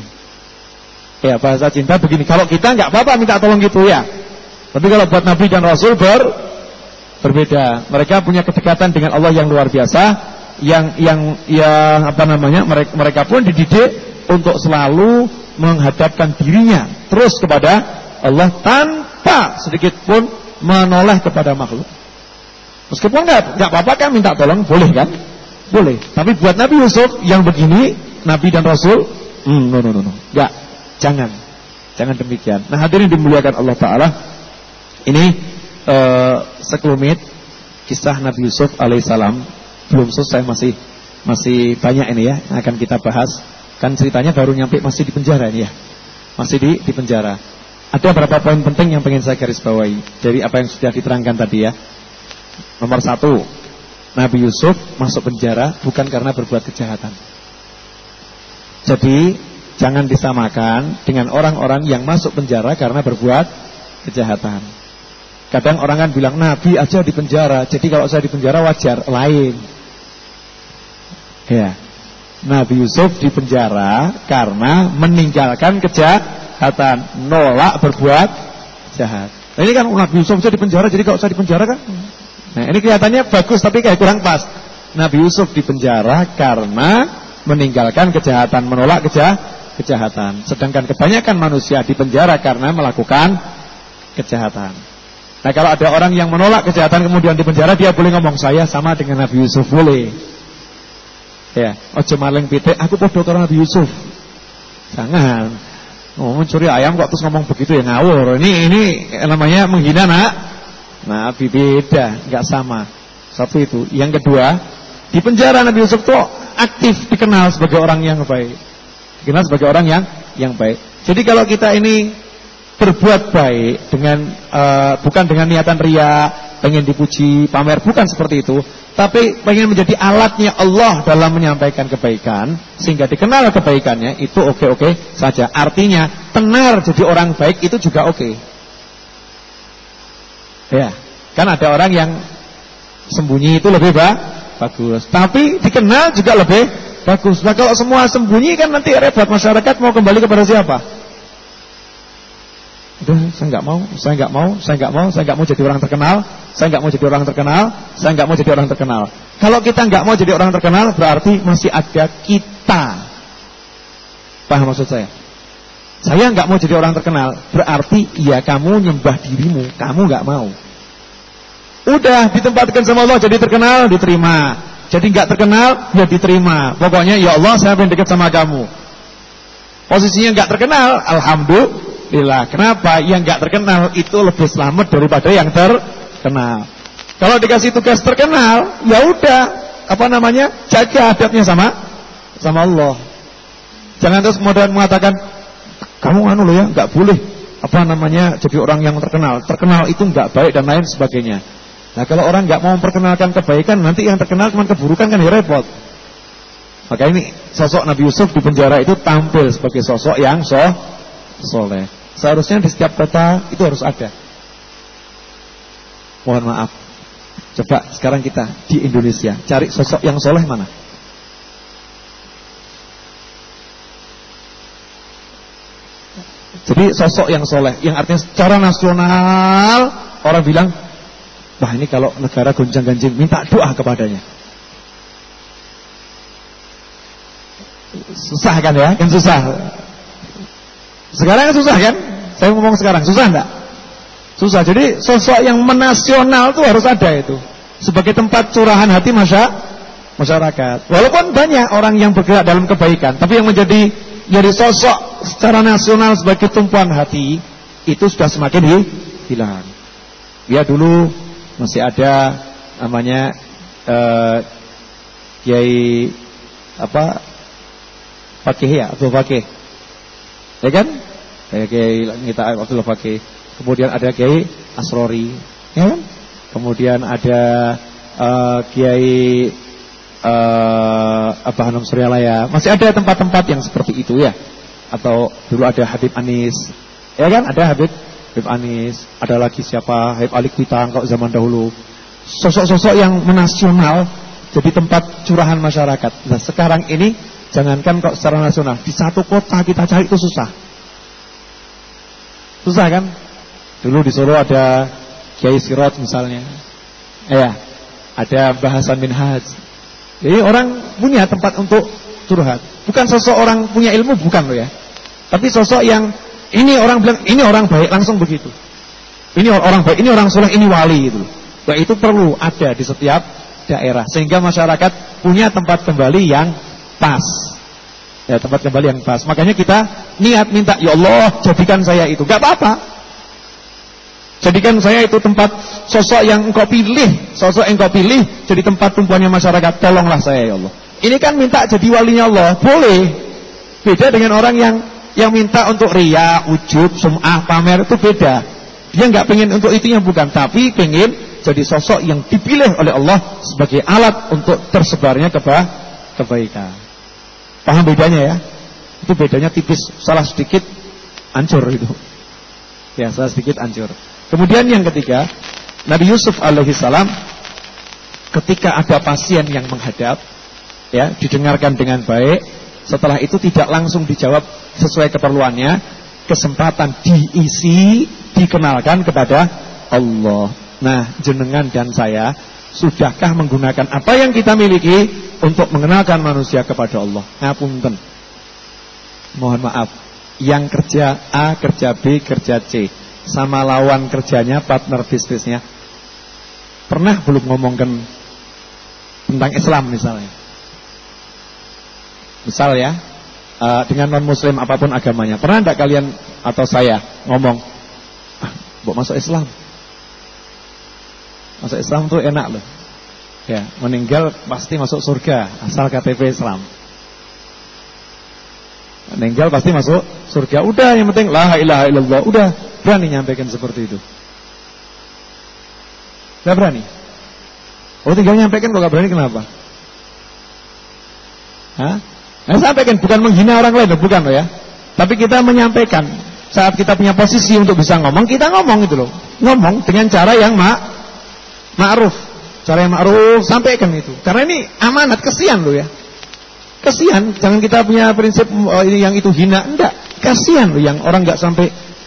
Ya bahasa cinta begini. Kalau kita enggak apa-apa minta tolong gitu ya. Tapi kalau buat Nabi dan Rasul berbeda. Mereka punya kedekatan dengan Allah yang luar biasa. Yang apa namanya? Mereka pun dididik untuk selalu menghadapkan dirinya terus kepada Allah tanpa sedikit pun menoleh kepada makhluk. Meskipun enggak apa-apa kan minta tolong, boleh kan? Boleh. Tapi buat Nabi Yusuf yang begini, Nabi dan Rasul, no. Enggak. Jangan demikian. Nah, hadirin dimuliakan Allah Ta'ala. Ini sekelumit kisah Nabi Yusuf alaihissalam. Belum selesai, masih banyak ini ya yang akan kita bahas. Kan ceritanya baru nyampe masih di penjara ini ya. Masih di penjara. Ada beberapa poin penting yang pengen saya garis bawahi dari apa yang sudah diterangkan tadi ya. Nomor 1, Nabi Yusuf masuk penjara bukan karena berbuat kejahatan. Jadi jangan disamakan dengan orang-orang yang masuk penjara karena berbuat kejahatan. Kadang orang kan bilang Nabi aja di penjara, jadi kalau saya di penjara wajar. Lain. Ya. Nabi Yusuf di penjara karena meninggalkan kejahatan, nolak berbuat jahat. Nah, ini kan Nabi Yusuf aja di penjara, jadi kalau saya di penjara kan. Nah, ini kelihatannya bagus tapi kayak kurang pas. Nabi Yusuf di penjara karena meninggalkan kejahatan, menolak kejahatan. Sedangkan kebanyakan manusia di penjara karena melakukan kejahatan. Nah, kalau ada orang yang menolak kejahatan kemudian di penjara, dia boleh ngomong saya sama dengan Nabi Yusuf, boleh. Ya, ojo maling pitik, aku podo karo Nabi Yusuf. Jangan. Mencuri ayam kok terus ngomong begitu ya ngawur. Ini namanya menghina Nabi beda, nggak sama. Satu itu. Yang kedua, di penjara Nabi Yusuf itu aktif dikenal sebagai orang yang baik. Dikenal sebagai orang yang baik. Jadi kalau kita ini berbuat baik dengan bukan dengan niatan ria, pengen dipuji, pamer, bukan seperti itu, tapi pengen menjadi alatnya Allah dalam menyampaikan kebaikan sehingga dikenal kebaikannya, itu oke-oke saja. Artinya tenar jadi orang baik itu juga oke. Ya, kan ada orang yang sembunyi itu lebih bagus, tapi dikenal juga lebih bagus. Nah kalau semua sembunyi kan nanti repot, masyarakat mau kembali kepada siapa? Udah, saya nggak mau jadi orang terkenal, saya nggak mau jadi orang terkenal. Kalau kita nggak mau jadi orang terkenal, berarti masih ada kita. Paham maksud saya? Saya nggak mau jadi orang terkenal, berarti ya kamu nyembah dirimu, kamu nggak mau. Udah ditempatkan sama Allah jadi terkenal, diterima. Jadi nggak terkenal, ya diterima. Pokoknya ya Allah, saya pengen dekat sama kamu. Posisinya nggak terkenal, alhamdulillah. Kenapa? Yang nggak terkenal itu lebih selamat daripada yang terkenal. Kalau dikasih tugas terkenal, ya udah, jaga adabnya sama Allah. Jangan terus kemudian mengatakan, kamu loh ya, nggak boleh jadi orang yang terkenal. Terkenal itu nggak baik dan lain sebagainya. Nah kalau orang nggak mau memperkenalkan kebaikan, nanti yang terkenal cuma keburukan, kan ya repot. Maka ini sosok Nabi Yusuf di penjara itu tampil sebagai sosok yang soleh. Seharusnya di setiap kota itu harus ada. Mohon maaf. Coba sekarang kita di Indonesia cari sosok yang soleh mana? Jadi sosok yang soleh, yang artinya secara nasional orang bilang, wah ini kalau negara gonjang-ganjing minta doa kepadanya. Susah kan ya? Kan susah. Sekarang kan susah kan? Saya ngomong sekarang, susah enggak? Susah. Jadi sosok yang menasional itu harus ada itu. Sebagai tempat curahan hati masyarakat. Walaupun banyak orang yang bergerak dalam kebaikan, tapi yang menjadi sosok secara nasional sebagai tumpuan hati, itu sudah semakin hilang. Ya dulu masih ada namanya Kiai Fakih ya, Abdul Fakih. Ya kan? Kiai kita Abdul Fakih. Kemudian ada Kiai Asrori, ya kan? Kemudian ada Kiai Abah Hanum Suryalaya. Masih ada tempat-tempat yang seperti itu ya. Atau dulu ada Habib Anis. Ya kan? Ada Habib Anis. Ada lagi siapa? Habib Ali Kuitang kalau zaman dahulu. Sosok-sosok yang menasional jadi tempat curahan masyarakat. Nah, sekarang ini jangankan kok secara nasional, di satu kota kita cari itu susah. Susah kan? Dulu di Solo ada Kiai Sirot misalnya. Ya, ada Bahasan Minhaj. Jadi orang punya tempat untuk curhat. Bukan sosok orang punya ilmu, bukan loh ya. Tapi sosok yang ini orang bilang ini orang baik, langsung begitu. Ini orang baik, ini orang soleh, ini wali gitu. Nah, itu perlu ada di setiap daerah sehingga masyarakat punya tempat kembali yang pas. Ya, tempat kembali yang pas. Makanya kita niat minta, ya Allah, jadikan saya itu. Gak apa-apa. Jadikan saya itu tempat sosok yang engkau pilih, jadi tempat tumpuannya masyarakat. Tolonglah saya ya Allah. Ini kan minta jadi walinya Allah, boleh. Beda dengan orang yang minta untuk riya, ujub, sum'ah, pamer, itu beda. Dia nggak pengen untuk itunya, bukan, tapi pengen jadi sosok yang dipilih oleh Allah sebagai alat untuk tersebarnya kebaikan. Paham bedanya ya? Itu bedanya tipis, salah sedikit hancur itu. Ya, salah sedikit hancur. Kemudian yang ketiga, Nabi Yusuf alaihissalam ketika ada pasien yang menghadap, ya, didengarkan dengan baik. Setelah itu tidak langsung dijawab sesuai keperluannya, kesempatan diisi, dikenalkan kepada Allah. Nah, jenengan dan saya, sudahkah menggunakan apa yang kita miliki untuk mengenalkan manusia kepada Allah? Ngapunten. Mohon maaf, yang kerja A, kerja B, kerja C, sama lawan kerjanya, partner bisnisnya, pernah belum ngomongkan tentang Islam misalnya? Misal ya, dengan non-muslim apapun agamanya, pernah tidak kalian atau saya ngomong, mau masuk Islam? masuk Islam tuh enak loh. Ya, meninggal pasti masuk surga asal KTP Islam. Meninggal pasti masuk surga. Udah, yang penting la ilaha illallah. Udah, berani nyampaikan seperti itu. Gak berani. Oh, tinggal nyampaikan kok gak berani, kenapa? Hah? Nah, sampaikan, bukan menghina orang lain, bukan loh ya. Tapi kita menyampaikan. Saat kita punya posisi untuk bisa ngomong, kita ngomong gitu loh. Ngomong dengan cara yang ma'ruf. Cara yang ma'ruf, sampaikan itu. Karena ini amanat, kesian loh ya. Kasihan, jangan kita punya prinsip ini yang itu hina, enggak. Kasihan loh yang orang enggak sampai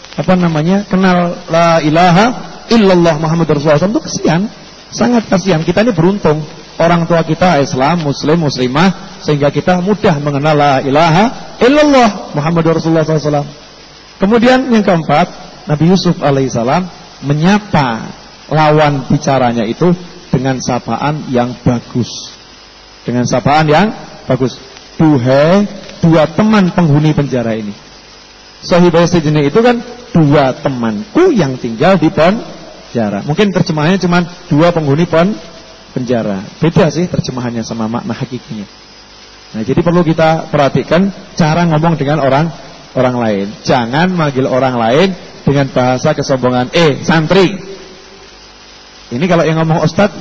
kenal la ilaha illallah Muhammadur Rasulullah itu kasihan. Sangat kasihan. Kita ini beruntung, orang tua kita Islam, muslim, muslimah, sehingga kita mudah mengenal la ilaha illallah Muhammadur Rasulullah SAW. Kemudian yang keempat, Nabi Yusuf alaihissalam menyapa lawan bicaranya itu dengan sapaan yang bagus. Dengan sapaan yang bagus. Duhai dua teman penghuni penjara ini. Sahibai sijni itu kan dua temanku yang tinggal di penjara. Mungkin terjemahannya cuma dua penghuni penjara. Beda sih terjemahannya sama makna hakikinya. Nah, jadi perlu kita perhatikan cara ngomong dengan orang lain. Jangan manggil orang lain dengan bahasa kesombongan. Santri. Ini kalau yang ngomong ustadz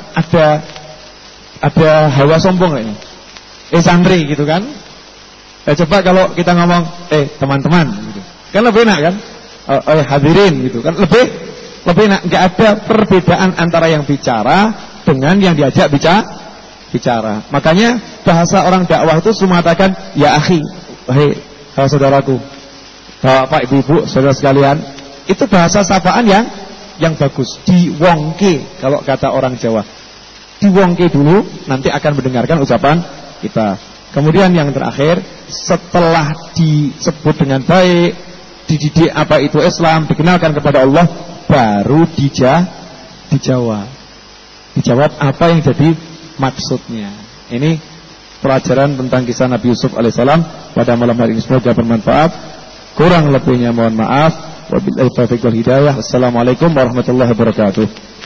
ada hawa sombong ini. Santri gitu kan. Coba kalau kita ngomong teman-teman gitu. Kan lebih enak kan? Hadirin gitu kan. Lebih enak. Enggak ada perbedaan antara yang bicara dengan yang diajak bicara. Makanya bahasa orang dakwah itu mengatakan ya akhi, wahai saudaraku, bapak ibu-ibu, saudara sekalian. Itu bahasa sapaan yang bagus. Diwongke kalau kata orang Jawa. Diwongke dulu, nanti akan mendengarkan ucapan kita. Kemudian yang terakhir, setelah disebut dengan baik, dididik apa itu Islam, dikenalkan kepada Allah, baru dijawab. Dijawab apa yang jadi maksudnya. Ini pelajaran tentang kisah Nabi Yusuf alaihissalam pada malam hari ini. Semoga bermanfaat. Kurang lebihnya mohon maaf. Wabillahi taufiq wal hidayah. Assalamualaikum warahmatullahi wabarakatuh.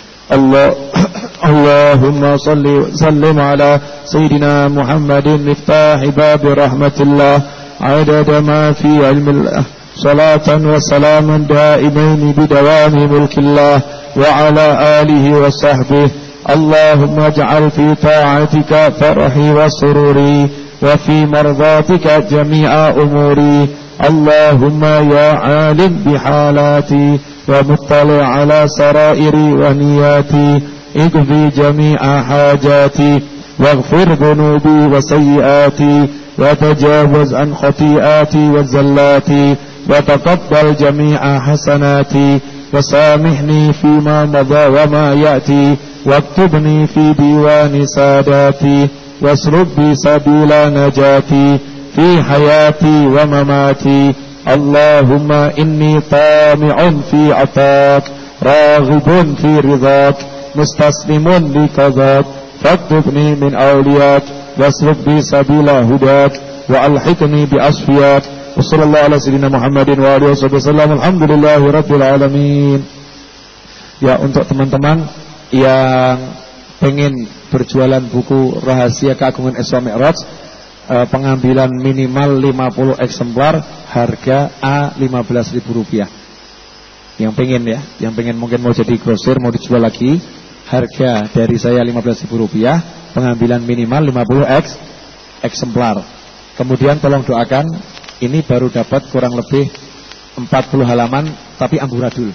Allahumma sallim ala Sayyidina Muhammadin miftahi babi rahmatillah adada ma fi ilmillah salatan wa salaman daimaini bidawami mulkillah wa ala alihi wa sahbihi. Allahumma ja'al fi ta'atika farahi wa sururi wa fi mardatika jami'a umuri. Allahumma ya alim bihalati ومطلع على سرائري ونياتي اقضي جميع حاجاتي واغفر ذنوبي وسيئاتي وتجاوز عن خطيئاتي وزلاتي وتقبل جميع حسناتي وسامحني فيما مضى وما يأتي واكتبني في ديوان ساداتي واسلك بي سبيل نجاتي في حياتي ومماتي. Allahumma inni tami'un fi atak raghibun fi ridhak mustaslimun li qadak faktubni min awliyak wasluk bi sabila hudak wa alhiqni bi asfiyak wa sallallahu ala sayyidina Muhammadin wa alihi wasallam. Alhamdulillahi rabbil alamin. Ya, untuk teman-teman yang pengen berjualan buku Rahasia Keagungan Isra Mi'raj, pengambilan minimal 50 eksemplar, harga Rp15.000. Yang pengen ya, yang pengen mungkin mau jadi grosir, mau dijual lagi, harga dari saya Rp15.000, pengambilan minimal 50 eksemplar. Kemudian tolong doakan, ini baru dapat kurang lebih 40 halaman, tapi amburadul.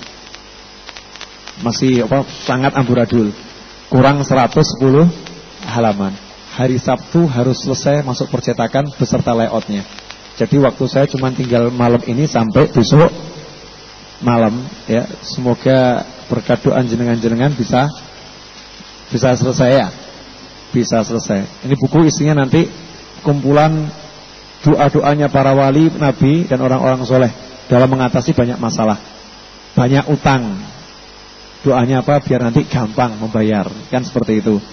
Masih sangat amburadul. Kurang 110 halaman. Hari Sabtu harus selesai masuk percetakan beserta layoutnya. Jadi waktu saya cuma tinggal malam ini sampai besok malam ya. Semoga berkat doa jenengan-jenengan bisa selesai ya. Bisa selesai. Ini buku isinya nanti kumpulan doa-doanya para wali, nabi dan orang-orang soleh dalam mengatasi banyak masalah, banyak utang. Doanya apa? Biar nanti gampang membayar. Kan seperti itu.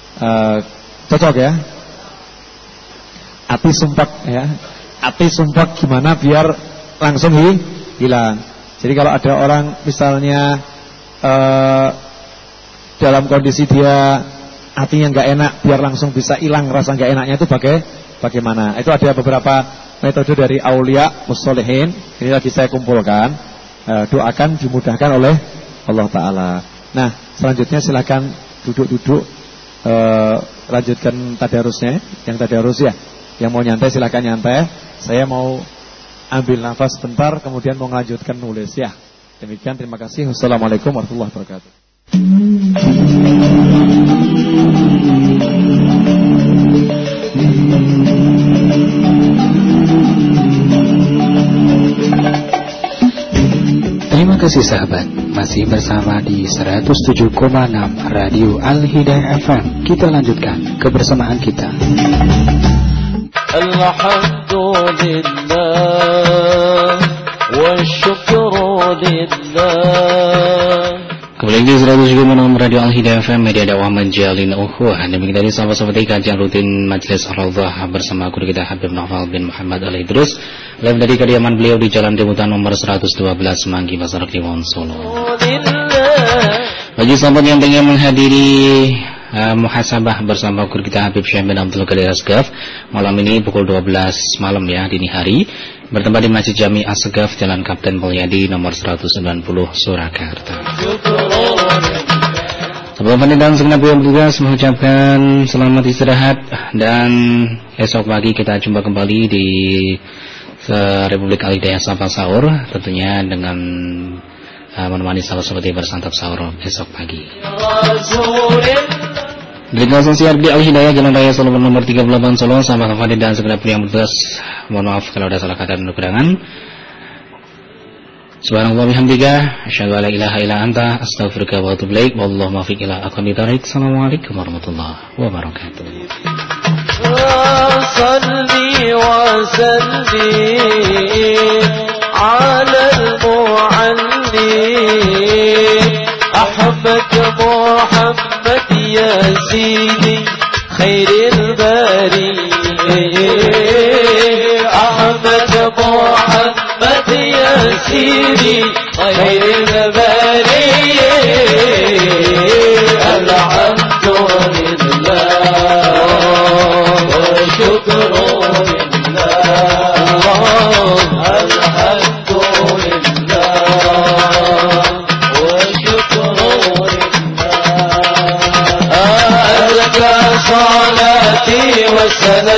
Cocok ya. Ati sumpek ya. Ati sumpek gimana biar langsung hilang. Jadi kalau ada orang misalnya dalam kondisi dia hatinya nggak enak, biar langsung bisa hilang rasa nggak enaknya itu bagaimana? Itu ada beberapa metode dari aulia musholihin. Ini lagi saya kumpulkan. Doakan dimudahkan oleh Allah Ta'ala. Nah, selanjutnya silakan duduk-duduk, lanjutkan tadarusnya. Yang tadarus ya, yang mau nyantai silakan nyantai. Saya mau ambil nafas sebentar, kemudian mau melanjutkan nulis ya. Demikian, terima kasih. Wassalamualaikum warahmatullahi wabarakatuh. Terima kasih sahabat, masih bersama di 107,6 Radio Al-Hidayah FM. Kita lanjutkan kebersamaan kita. Alhamdulillah wa syukru lillah. Kembali di 107,6 Radio Al-Hidayah FM, media dakwah menjalin ukhuwah. Demikian tadi sahabat-sahabat kajian rutin Majelis Ar-Raudhah bersama guru kita Habib Naufal bin Muhammad Al-Idrus. Live dari kediaman beliau di Jalan Demutan nomor 112 Semanggi, Pasar Kliwon, Solo. Bagi sahabat yang ingin menghadiri muhasabah bersama guru kita Habib Syekh bin Abdul Qadir Asgaf malam ini pukul 12 malam ya, dini hari, bertempat di Masjid Jami Asgaf, Jalan Kapten Mulyadi nomor 190 Surakarta. Sebelum panitia segenap yang bertugas mengucapkan selamat istirahat, dan esok pagi kita jumpa kembali di Republik Al-Hidayah Sapa Sahur, tentunya dengan menemani sahabat-sahabat yang bersantap sahur esok pagi. Dari kawasan siar di Al-Hidayah Jalan Raya Solo nomor 38 Solo, sahabat Fadil dan segenap yang bertugas, mohon maaf kalau ada salah kata dan kekurangan. Subhanallah bihamdika, asyhadu an la ilaha illa anta, astaghfiruka wa atubu ilaik. Wallahu muwaffiq ila aqwamit thoriq. Assalamualaikum warahmatullahi wabarakatuh. Salli wa sallim ala al-mu'allim Ahmad Muhammad ya Sidi khairil bariyah. Ahmad Muhammad ya Sidi khairil bariyah. Alhamdulillah wa syukru lillah. Alhamdulillah wa syukru lillah. Alaka salati wa salam